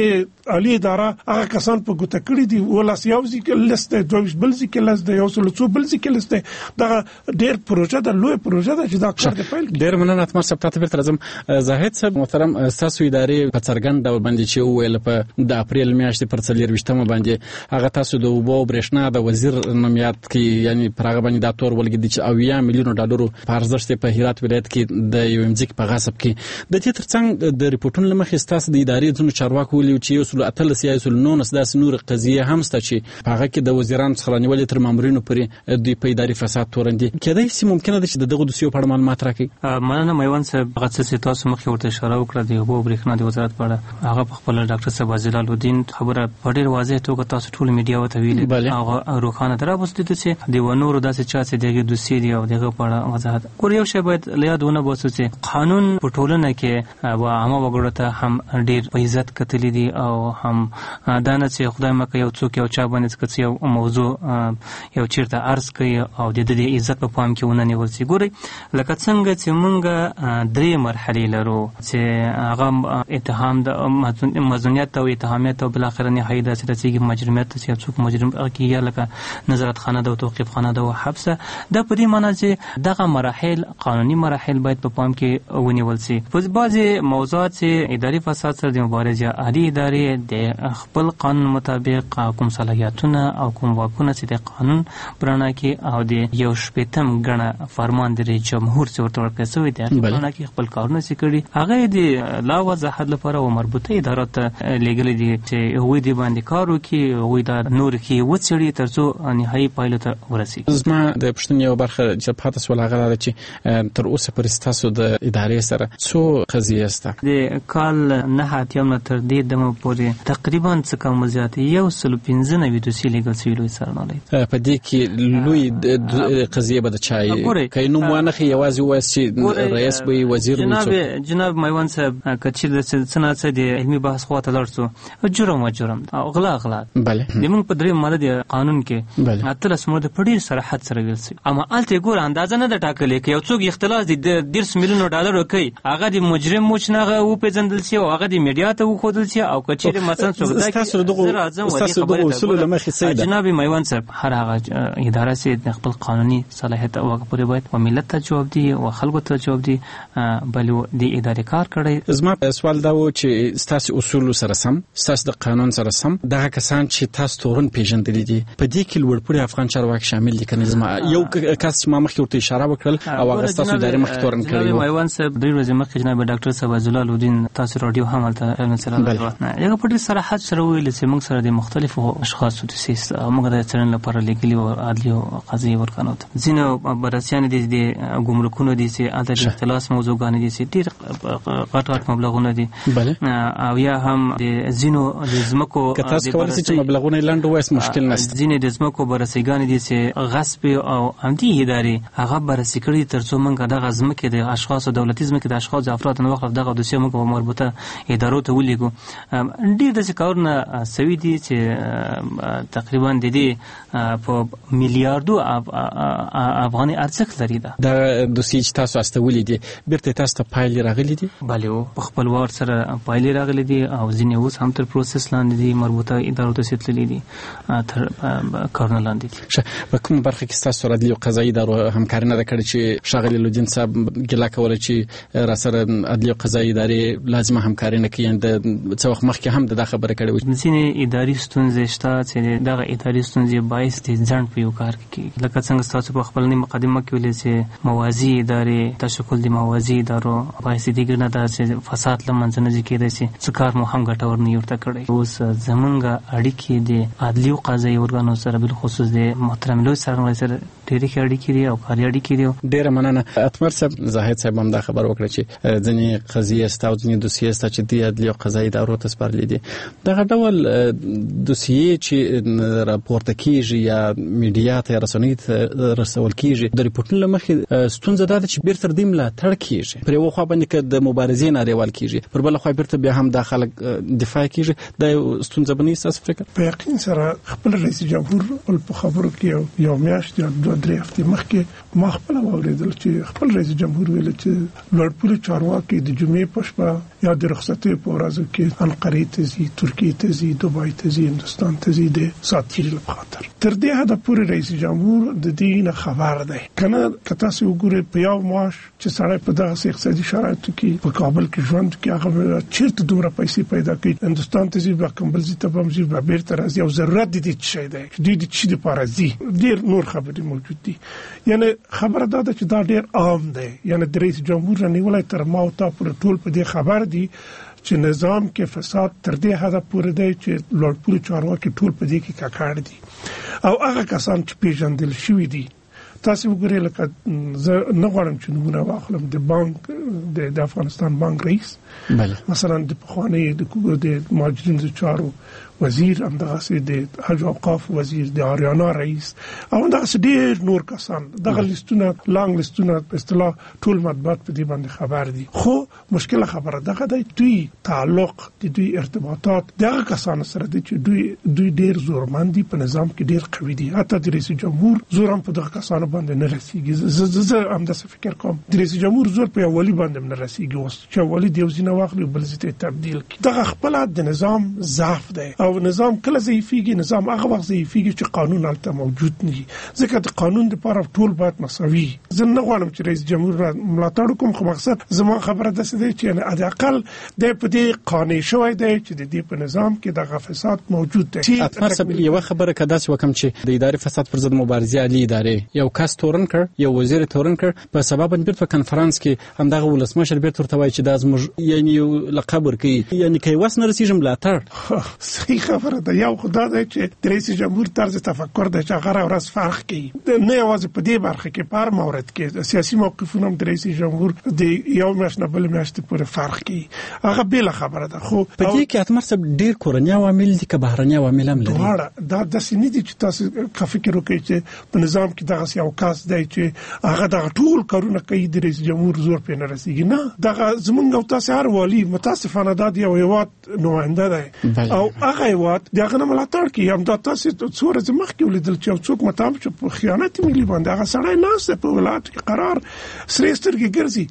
عالی اداره هغه کسان په ګوته کړی دي ولاس یو ځکه لسته دویش بل ځکه لسته یو څو څو بل ځکه لسته دا ډېر پروژه د لوی پروژه ده چې دا کار دی پیل ډېر مننه اتمر صاحب تاسو بیرته راځم زاهد صاحب محترم تاسو ادارې په څرګند ډول باندې چې ویل په د اپریل میاشتې پر څلور وشتمه باندې هغه تاسو د اوبو برېښنا د وزیر نومیات کې یعنی پر هغه باندې دا تور ولګیدي چې اویا میلیون ډالرو په ارزښت په هرات ولایت کې د یو امځک په غصب کې د دې ترڅنګ د ریپورتونو لمخې تاسو د ادارې ځینو چارواکو ویلي چې یو سل اتلس یا یو سل نولس داسې نور قضیه هم شته چې په هغه کې د وزیرانو څخه رانیولې تر مامورینو پورې دوی په اداري فساد تورن دي کېدای شي ممکنه ده چې دغه دوسیو په اړه معلومات راکړي. مننه میوان صاحب هغه څه تاسو مخکې ورته اشاره وکړه د اوبو برېښنا د وزارت په اړه هغه په خپل ډاکټر صاحب جلال الدین خبره په ډېر واضح توګه تاسو ټول میډیا ته ویلي هغه روخانه درا بوسته چې د ونورو داسې چا چې دغه دوسیې دی او دغه په اړه وضاحت کور یو شی باید لیادونه بوسو چې قانون په ټولنه کې او عامه وګړو ته هم ډېر په عزت کتلې دي او هم دا نه چې خدای مکه یو څوک یو چا باندې کڅ یو موضوع یو چیرته عرض کوي او د دې عزت په پام کې ونه نیول شي. ګوري لکه څنګه چې موږ درې مرحلې لرو چې هغه اتهام د مظنیت او اتهامیت او بل اخر نهایی د سیاسي مجرمیت چې څوک مجرم کیږي لکه نظارت خانه ده او توقیف خانه ده او حبس د پرې معنا چې دغه مراحل قانوني مراحل باید په پام کې ونیول شي. په بعضي موضوعات چې اداري فساد سره د مبارزې عادي ادارې د خپل قانون مطابق کوم صلاحیتونه او کوم واکونه چې د قانون برانه کې او د یو شپږم غړ فرمان د جمهور څخه ورته ورکړل شوی دی برانه کې خپل کارونه سکړي هغه د لا وضاحت لپاره او مربوطه ادارو ته لګل دي چې هغوی دی باندې کار وکړي هغوی دا نور کې وڅړي ترڅو نهایي پایلو ته ورسیږي. زما د پښتنې یو برخه چې پاتې سول هغه ده چې تر اوسه پرې تاسو د ادارې سره څو قضیې سته د کال نه اتیم تر دې دمه پورې تقریبا څه کم زیات یو سل پنځه نوي دوسیې لګل شوي لوی سرنالۍ په دې کې لوی قضیې به د چای کینو موانخ یوازې وایي چې رئیس به وزیر جناب جناب میوان صاحب کچې د صنعت د علمي بحث خواته لړسو جرم او جرم او غلا غلا بله د موږ په درې ماده قانون کې اتلس مورد په ډیر صراحت سره ویل شي اما الته ګور اندازه نه د ټاکلې کې یو څوک اختلاس د ډیرس میلیون ډالر کوي هغه د مجرم موچناغه او پیژندل شي او هغه د میډیا ته وخدل شي او کچې مثلا څوک دا تاسو دغه تاسو دغه اصول لمخې سیده جناب میوان صاحب هر هغه اداره سي خپل قانوني صلاحیت او پورې باید او ملت ته جواب دي او خلکو ته جواب دي بل د ادارې کار کړي. زما سوال دا و چې تاسو اصول سره سم تاسو د قانون سره سم دغه کسان چې تاسو تورن پیژندل دي په دې کې لوړپوړي افغان چارواکي شامل دي کنه زما یو کس ما مخکې ورته اشاره وکړل او هغه تاسو ادارې مخ تورن کړی و میوان صاحب درې ورځې مخکې جناب ډاکټر صاحب جلال الدین تاسو رادیو هم تل مثلا یو په ډېر صراحت سره ویل چې موږ سره د مختلفو اشخاصو د سیس موږ د څرن لپاره لیکلي او عدلي او قضایي ورکانو ځینو براسيان دي د ګمرکونو دي چې الته د اختلاس موضوعګان دي چې ډېر غټ غټ مبلغونه دي او یا هم د زینو د زمکو کتاس کول چې مبلغونه لاندې وایس مشکل نشته ځینې د زمکو برسېګان دي چې غصب او همدي ادارې هغه برسې کړي ترڅو موږ د غزمکه د اشخاص دولتي زمکه د اشخاص افراد نه وخت دغه دوسیه موږ مربوطه ادارو ته ولېګو ډېر د کارونه سوي دي چې تقریبا د دې په میلیارډو افغاني ارزښت لري دا د دوسیه چې تاسو استولې دي بیرته تاسو ته پایلې راغلي دي بله په خپل وار سره پایلې راغلي دي او ځینې اوس هم تر پروسس لاندې دي مربوطه ادارو ته سیتللي دي تر کارونه لاندې دي. په کوم برخه کې تاسو سره د قضایي ادارو همکاري نه کړې چې شاغلی لودین صاحب ګلا کوله چې را سره عدلي او قضایي ادارې لازمه همکاري نه کوي د څو وخت مخکې هم د خبره کړې و ځینې اداري ستونزې شته چې دغه اداري ستونزې باعث دي ځان په یو کار کې لکه څنګه تاسو په خپل مقدمه کې ویل چې موازی ادارې تشکل دي موازی ادارو باعث دي ګنه دا چې فساد لمنځه نه کېدای شي څه کار مو هم ګټور نه یورته کړی اوس زمونږ اړیکې دي عدلي او قضایي ارګانو سره بل خصوص دي محترم لوی سره سره ډېرې اړیکې دي او کاري اړیکې دي. ډېره مننه اتمر صاحب زاهد صاحب هم دا خبر وکړه چې ځینې قضیې ستا او ځینې دوسیې ستا چې د عدلي او قضایي ادارو ته سپارلي دي دغه ډول دوسیې چې راپورته کیږي یا میډیا ته رسنۍ ته رسول کیږي د ریپورټونو له مخې ستونزه دا ده چې بیرته د دې ملاتړ کیږي پر یو خوا باندې که د مبارزې نارېوال کیږي پر بل خوا بیرته بیا هم د خلک دفاع کیږي دا یو ستونزه بني ستاسو فکر په یقین سره خپل رئیس جمهور په خبرو کې یو میاشت یا دوه درې هفتې مخکې ما خپل واوریدل چې خپل رئیس جمهور ویل چې لوړپوړي چارواکي د جمعې په شپه یا د رخصتۍ په ورځو کې انقرې ته ځي، ترکیې ته ځي، دوبای ته ځي، هندوستان ته ځي د ساتیري لپاره. تر دې حده پورې رئیس جمهور د دې نه خبر دی. کنه کته سه وګوره په یو معاش چې سړی په دغه اقتصادي شرایطو کې په کابل کې ژوند کوي، هغه چیرته دومره پیسې پیدا کوي؟ هندوستان ته ځي، بیا کمبل ځي، ته هم ځي، بیا بیرته راځي. او ضرورت دي چې شي دی د دې چې د لپاره ځي. ډېر نور خبرې موجود دي. یعنی خبره دا ده چې دا ډېر عام دی. یعنی د رئیس جمهور نیولای تر ما او تا پورې ټول په دې خبر دي چې نظام کې فساد تر دې حده پورې دی چې لوړپوړي چارواکي ټول په دې کې کاکړ دي. او هغه کسان چې پیژندل شوي دي، تاسو وګورئ لکه زه نه غواړم چې نمونه واخلم، د بانک د افغانستان بانک رئیس بله مثلا د پخوانی د مهاجرینو چارو وزیر، همدغه د حج اوقاف وزیر، د آریانا رئیس، او همدغه ډېر نور کسان. دغه لیستونه لانګ لیستونه په اصطلاح ټول مطبوعات په دې باندې خبر دي. خو مشکل خبره دغه دی دوی تعلق د دوی ارتباطات دغه کسان سره دي چې دوی دوی ډېر زورمند دي، په نظام کې ډېر قوي دي. حتی د رئیس جمهور زور هم په دغه کسانو باندې نه رسیږي. زه زه هم داسې فکر کوم د رئیس جمهور زور په یو ولی باندې نه رسیږي. اوس چې ولی د یو ځای نه واخلي بل ځای ته تبدیل کړي، دغه خپل د نظام ضعف دی. او نظام کله ضعیفیږي؟ نظام هغه وخت ضعیفیږي چې قانون هلته موجود نه وي. ځکه د قانون لپاره ټول باید مساوي. زه نه غواړم چې رئیس جمهور ملاتړ وکړم، خو مقصد زما خبره داسې دی چې یعنې حداقل دی په دې قانع شوی دی چې د دې په نظام کې دغه فساد موجود دی. اطمار صاحب یوه خبره که داسې وکړم چې د ادارې فساد پر ضد مبارزې عالي ادارې یو کس تورن کړ، یو وزیر تورن کړ، په سبب بیرته په کنفرانس کې همدغه ولسمشر بیرته ورته وایي چې دا زموږ یعنې یو لقب ورکوي، یعنې که یې وس نه رسېږي ملاتړ. صحیح خبره ده. یو خدا دی چې د رئیس جمهور طرز تفکر دی چې هغه ورځ فرق کوي، نه یوازې په دې برخه کې، په هر مورد کې سیاسي موقفونه هم د رئیس جمهور د یو میاشت نه بل میاشت پورې فرق کوي. هغه بله خبره ده. خو په دې کې اطمار صاحب ډېر کورني عوامل دي که بهرني عوامل هم لري؟ دواړه. دا داسې نه دي چې تاسو که فکر وکړئ چې په نظام کې دغسې یو کس دی چې هغه دغه ټول کارونه کوي، د رئیس جمهور زور پرې نه رسېږي. نه، دغه زمونږ او تاسې هر والي متاسفانه دا د یو هېواد نماینده دی او هغه هېواد د هغه نه ملاتړ کوي. همدا تاسې څو ورځې مخکې ولیدل چې یو څوک متهم شو په خیانت ملي باندې، هغه سړی ناست دی په ولایت کې قرار سرې سترګې ګرځي،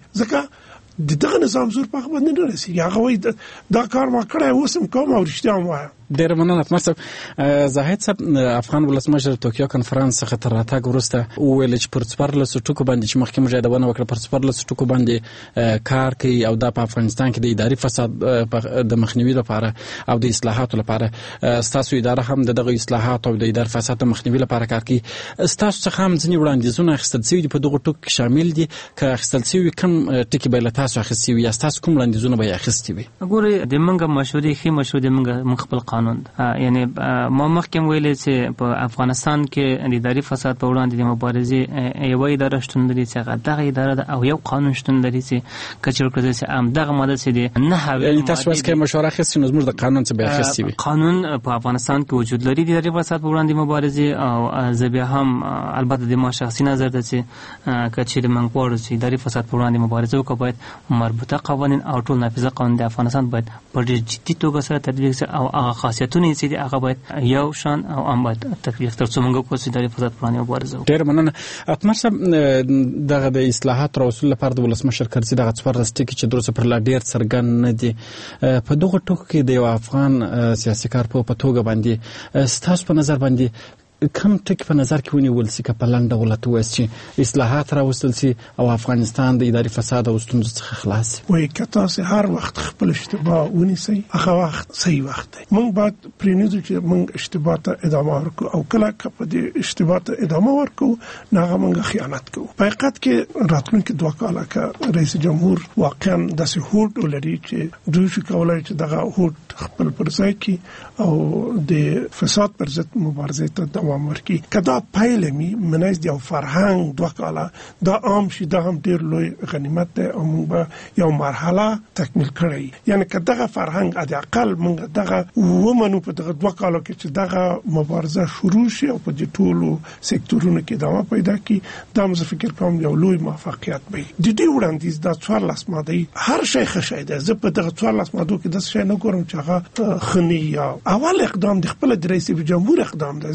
ځکه د دغه نظام زور په هغه باندې نه رسېږي. هغه وایي دا کار ما کړی، اوس هم کوم او رښتیا هم وایم. ډېر مننه اطمار صاحب. زاهد صاحب، افغان ولسمشر توکیو کنفرانس څخه تر راتګ وروسته وویل چې پر څوارلسو ټکو باندې چې مخکې موږ یادونه وکړه، پر څوارلسو ټکو باندې کار کوي او دا په افغانستان کې د اداري فساد د مخنیوي لپاره او د اصلاحاتو لپاره. ستاسو اداره هم د دغه اصلاحات او د اداري فساد د مخنیوي لپاره کار کوي. ستاسو څخه هم ځینې وړاندیزونه اخیستل شوي دي، په دغو ټکو کې شامل دي. که اخیستل شوي کوم ټکي به له تاسو اخیستي وي یا ستاسو کوم وړاندیزونه به یې اخیستي وي؟ ګورئ، د موږ مشورې ښې مشورې د موږ خپل قانون یعنی ما مخکې ویلې چې په افغانستان کې د اداري فساد په وړاندې د مبارزې یوه اداره شتون لري چې هغه دغه اداره ده، او یو قانون شتون لري چې کچر کړی چې همدغه ماده چې دی نه یعنی تاسو اوس کې مشوره اخیستئ نو زموږ د قانون څخه به اخیستي وي. قانون په افغانستان کې وجود لري د اداري فساد په وړاندې مبارزې، او زه بیا هم البته د ما شخصي نظر ده چې کچې موږ غواړو چې اداري فساد په وړاندې مبارزه وکړو، باید مربوطه قوانین او ټول نافذه قوانین د افغانستان باید په ډېر جدي توګه سره تطبیق شي، او هغه خاصیتونه چې دي هغه باید یو شان او هم باید تطبیق تر څو موږ کوو چې اداري فساد په وړاندې مبارزه وکړو. ډېر مننه اطمار صاحب. دغه د اصلاحات او اصول لپاره د ولسمشر کرزي دغه څوارلس ټکي چې دروسه پر لا ډېر څرګند نه دي، په دغه ټکو کې د یو افغان سیاسي کارپوه په توګه باندې ستاسو په نظر باندې کوم ټکي په نظر کې ونیول شي که په لنډ ډول راته ووایاست چې اصلاحات راوستل شي او افغانستان د اداري فساد او ستونزو څخه خلاص شي؟ وایي که تاسې هر وخت خپل اشتباه ونیسئ، هغه وخت صحیح وخت دی. موږ باید پرېنږدو چې موږ اشتباه ته ادامه ورکړو، او کله که په دې اشتباه ته ادامه ورکړو نو هغه موږ خیانت کوو. په حقیقت کې راتلونکي دوه کاله که رئیس جمهور واقعا داسې هوډ ولري چې دوی شي کولی چې دغه هوډ خپل پر ځای کړي او د فساد پر ضد مبارزې ته دوام ورکړي. که دا پایله وي منځ د یو فرهنګ دوه کاله دا عام شي، دا هم ډېر لوی غنیمت دی او موږ به یو مرحله تکمیل کړی. یعنی که دغه فرهنګ حداقل موږ دغه ومنو په دغه دوه کالو کې چې دغه مبارزه شروع شي او په دې ټولو سکتورونو کې ادامه پیدا کړي، دا زه فکر کوم یو لوی موفقیت وي. د دې وړاندیز دا څوارلس مادې هر شی ښه شی دی. زه په دغه څوارلس مادو کې داسې شی نه ګورم چې هغه ښه نه یا اول اقدام د خپل د رئیس جمهور اقدام دی. زه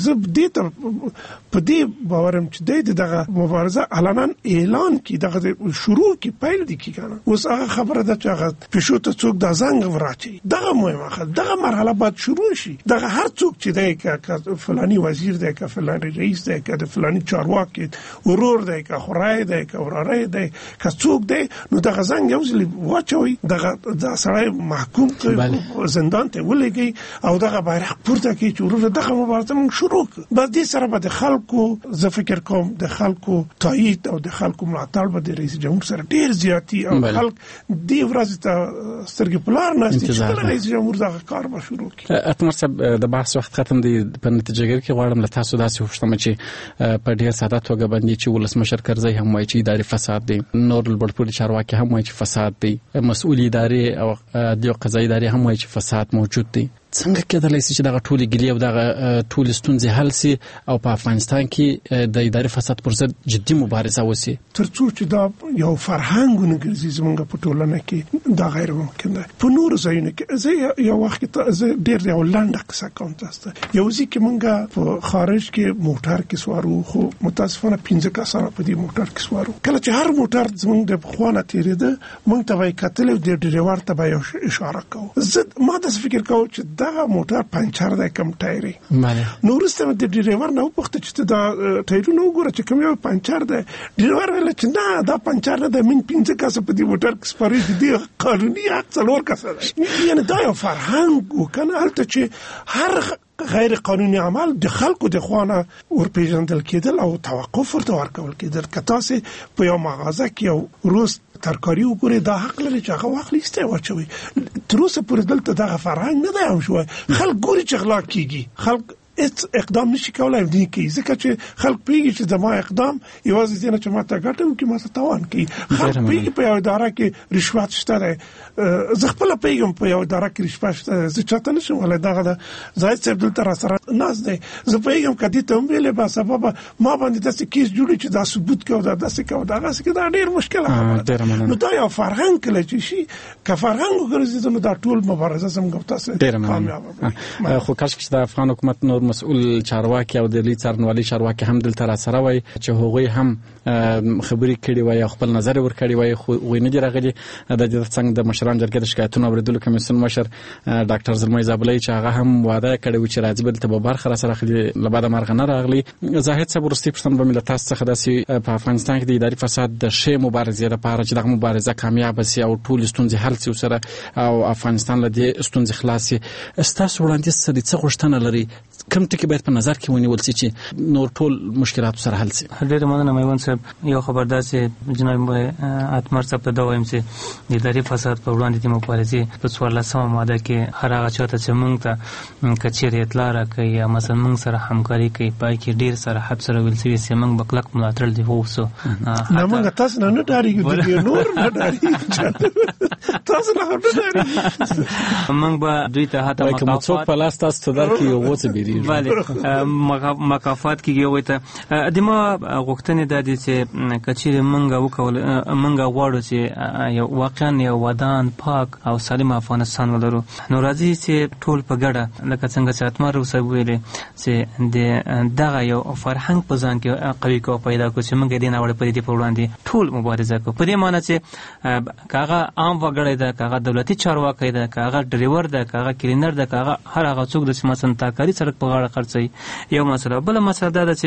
دې ته په دې باورم چې د دغه مبارزه علنا اعلان کی دغه شروع کی پیل دي کی کنه. اوس هغه خبره ده چې هغه پښو ته څوک د زنګ وراچي دغه مهمه خبره، دغه مرحله باید شروع شي. دغه هر څوک چې دی که فلانی وزیر دی که فلانی رئیس دی که د فلانی چارواکي ورور دی که خورای دی که وراره دی که څوک دی، نو دغه زنګ یو ځل واچوي، دغه د سړی محکوم کړي، زندان ته ولګي او دغه بیرغ پورته کړي چې ورور دغه مبارزه موږ شروع کړو. بس دې سره به د خلکو زه فکر کوم د خلکو تایید او د خلکو ملاتړ به د رئیس جمهور سره ډیر زیاتی او خلک دې ورځ ته سترګې په لار ناستي چې رئیس جمهور دغه کار به شروع کړي. اتمر صاحب د بحث وخت ختم دی، په نتیجه کې غواړم له تاسو داسې وپوښتم چې په ډیر ساده توګه باندې چې ولسمشر کرزی هم وایي چې اداري فساد دی، نور لوړپوړي چارواکي هم وایي چې فساد دی، مسؤل ادارې او د قضایي ادارې هم وایي چې فساد موجود دی. څنګه کېدلی شي چې دغه ټولې ګیلې او دغه ټولې ستونزې حل سي او په افغانستان کې د اداري فساد پر ضد جدي مبارزه وسي؟ تر څو چې دا یو فرهنګ ونه ګرځي زموږ په ټولنه کې دا غیر ممکن ده. په نورو ځایونو کې زه یو وخت کې ډېر یو لنډه قصه کوم تاسو ته. یو ځای کې موږ په خارج کې موټر کې سوارو، خو متاسفانه پنځه کسان په دې موټر کې سوارو. کله چې هر موټر زموږ د خوانه تیریده موږ ته وایي کتل او د ډرایور ته به اشاره کوو. زه ما د فکر کوم چې دغه موټر پنچر دی کم ټایري. نو وروسته د ډرایور نه وپوښتنه چې دا ټایرونه وګوره چې کوم یو پنچر دی. ډرایور ویل چې نه دا پنچر نه دی، من پنځه کسه په دې موټر کې سپاري دي، قانوني حق څلور کسه دی. یعنی دا یو فرهنګ وکنه هلته چې هر غیر قانوني عمل د خلکو د خوانه ورپېژندل کېدل او توقف ورته ورکول کېدل. که تاسو په یو مغازه کې یو روز ترکاری وګورئ دا حق لري چې هغه واخلي ایسته واچوي. تر اوسه پورې دلته دغه فرهنګ نه دی هم شوی. خلک ګوري چې غلا کېږي، خلک هیڅ اقدام نشي کولای دی کوي ځکه چې خلک پیږي چې زما اقدام یوازې دې نه چې ماته ګټه وکړي ماته تاوان کوي. خلک پیږي په یو اداره کې رشوت شته دی. زه خپل پیږم په یو اداره کې رشوت شته دی. زه چاته نشم ولې دغه د زاید صاحب دلته را سره ناز دی. زه پیږم کدي ته هم ویلې با سبب ما باندې داسې کیس جوړي چې دا ثبوت کوي دا داسې کوي دا داسې دا ډیر مشکل دی. نو دا یو فرهنګ کله چې شي که فرهنګ وګرځي نو دا ټول مبارزه څنګه تاسو کامیاب. خو کاش چې د افغان حکومت نور مسؤل چارواکي او د لوی څارنوالي چارواکي هم دلته را سره وای چې هغوی هم خبرې کړي وای خپل نظر ور کړی وای، خو وای نه دی راغلي. د دې څنګه د مشران جرګې د شکایتونو اوریدلو کمیسیون مشر ډاکټر زلمی زابلای چې هغه هم وعده کړی و چې راځي بل ته به برخه را سره خلی لباده مرغ نه راغلی. زاهد صاحب ورستي پښتون به ملت تاسو څخه داسې په افغانستان کې د اداري فساد د شی مبارزې لپاره چې دغه مبارزه کامیاب شي او ټول ستونزې حل شي سره او افغانستان له دې ستونزې خلاص شي، تاسو وړاندیز څه دي څه غوښتنه لري؟ کوم ټکی باید په نظر کې ونیول شي چې نور ټول مشکلات سره حل شي؟ ډېر مننه میوند صاحب. یو خبردار چې جناب اتمر صاحب ته دا وایم چې د اداري فساد په وړاندې د مبارزې په څوارلسمه ماده کې هر هغه چاته چې موږ ته کچېرې اطلاع راکوي یا مثلا موږ سره همکاري کوي پای کې ډېر سره حد سره ویل شوي چې موږ به کلک ملاتړ دی ووسو. نه موږ تاسو نه نه ډارېږو، نور نه ډارېږو، تاسو نه هم نه ډارېږو. موږ به دوی ته حتی مکافات څوک په لاس تاسو ته درکړي یو څه بیریږي. بله مکافات کېږي هغوی ته. د ما غوښتنې دا دي چې کچېرې موږ وکول موږ غواړو چې یو واقعا یو ودان پاک او سالم افغانستان ولرو، نو راځي چې ټول په ګډه لکه څنګه چې اتمر صاحب ویلې چې د دغه یو فرهنګ په ځان کې قوي کو پیدا کړو چې موږ دې نه وړ پرې دې په وړاندې ټول مبارزه کوو. په دې معنی چې کاغه عام وګړی ده، کاغه دولتي چارواکي ده، کاغه ډرایور ده، کاغه کلینر ده، کاغه هر هغه څوک د مثلا تاکاري سړک په غاړه خرڅي. یو مسله بل مسله دا ده چې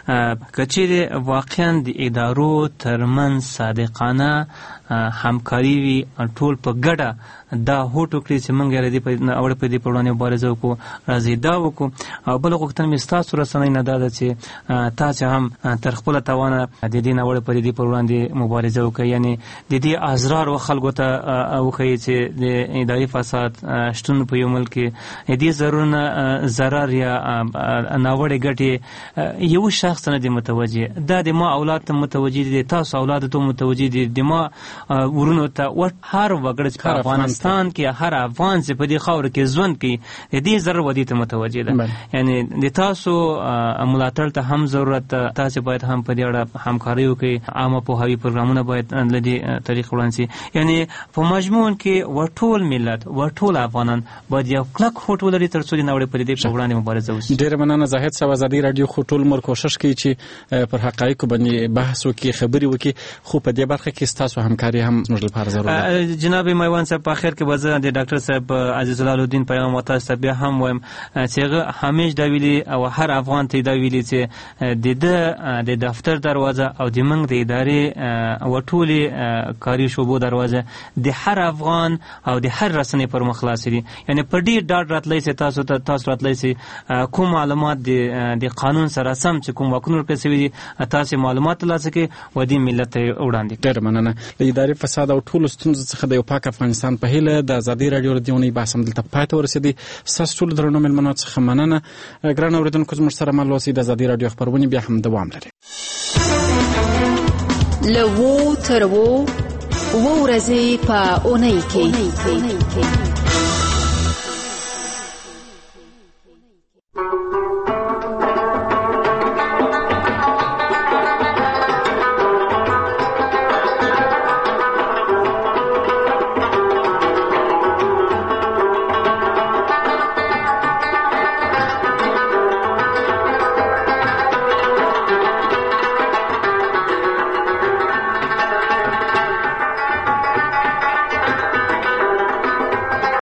کچېرې واقعا د ادارو ترمن صادقانه همکاري وي ټول په ګډه دا هوټو کړی چې موږ یې په اول په دې په وړاندې مبارزه وکړو راځي دا وکړو. او بل غوښتنه مې ستاسو رسنۍ نه دا ده چې تاسو هم تر خپل توانه د دې نه وړ په دې په وړاندې مبارزه وکړئ، یعنی د دې ازرار او خلکو ته وښیي چې د اداري فساد شتون په یو ملک کې دې ضرورونه ضرر یا ناوړه ګټې یو شخص نه دی متوجه، دا د ما اولاد ته متوجه دي، تاسو اولاد ته متوجه دي، د ما ورونو ته او هر وګړي په افغانستان کې هر افغان چې په دې خاور کې ژوند کوي د دې ضرر ودی ته متوجه ده. یعنی د تاسو ملاتړ ته هم ضرورت، تاسو باید هم په دې اړه همکاري وکړئ، عامه پوهاوي پروګرامونه باید له دې طریق وړاندې شي. یعنی په مجموع کې ورټول ملت ورټول افغانان باید یو کلک هوټ ولري تر څو د نړۍ په دې په وړاندې مبارزه وشي. ډېر مننه زاهد صاحب. ازادي رادیو خو ټول مر کوشش کوي چې پر حقایقو باندې بحث وکړي، خبري وکړي، خو په دې برخه کې تاسو همکاري هم موږ لپاره ضروري ده. جناب میوان صاحب، په اخر کې به زه د ډاکټر صاحب عزیز الله الدین پیغام وتاست بیا هم وایم چې هغه همیش دا ویلي او هر افغان ته دا ویلي چې د د دفتر دروازه او د منګ د ادارې او ټولې کاري شوبو دروازه د هر افغان او د هر رسنۍ پر مخ خلاص دي. یعنی په دې ډاډ راتلی چې تاسو ته تاسو راتلی چې کوم معلومات د قانون سره سم چې کوم واکونه ورکړل شوي دي تاسو معلومات ترلاسه کړئ و دې ملت ته وړاندې. ډېر مننه. د اداري فساد او ټولو ستونزو څخه د یو پاک افغانستان په هیله د ازادي رادیو د دې بحث هم دلته پای ته ورسېدی. ستاسو ټولو درنو مېلمنو څخه مننه. ګران اورېدونکو، زموږ سره مل اوسئ. د ازادي رادیو خپرونې بیا هم دوام لري. له و تر و و ورځې په اونۍ کې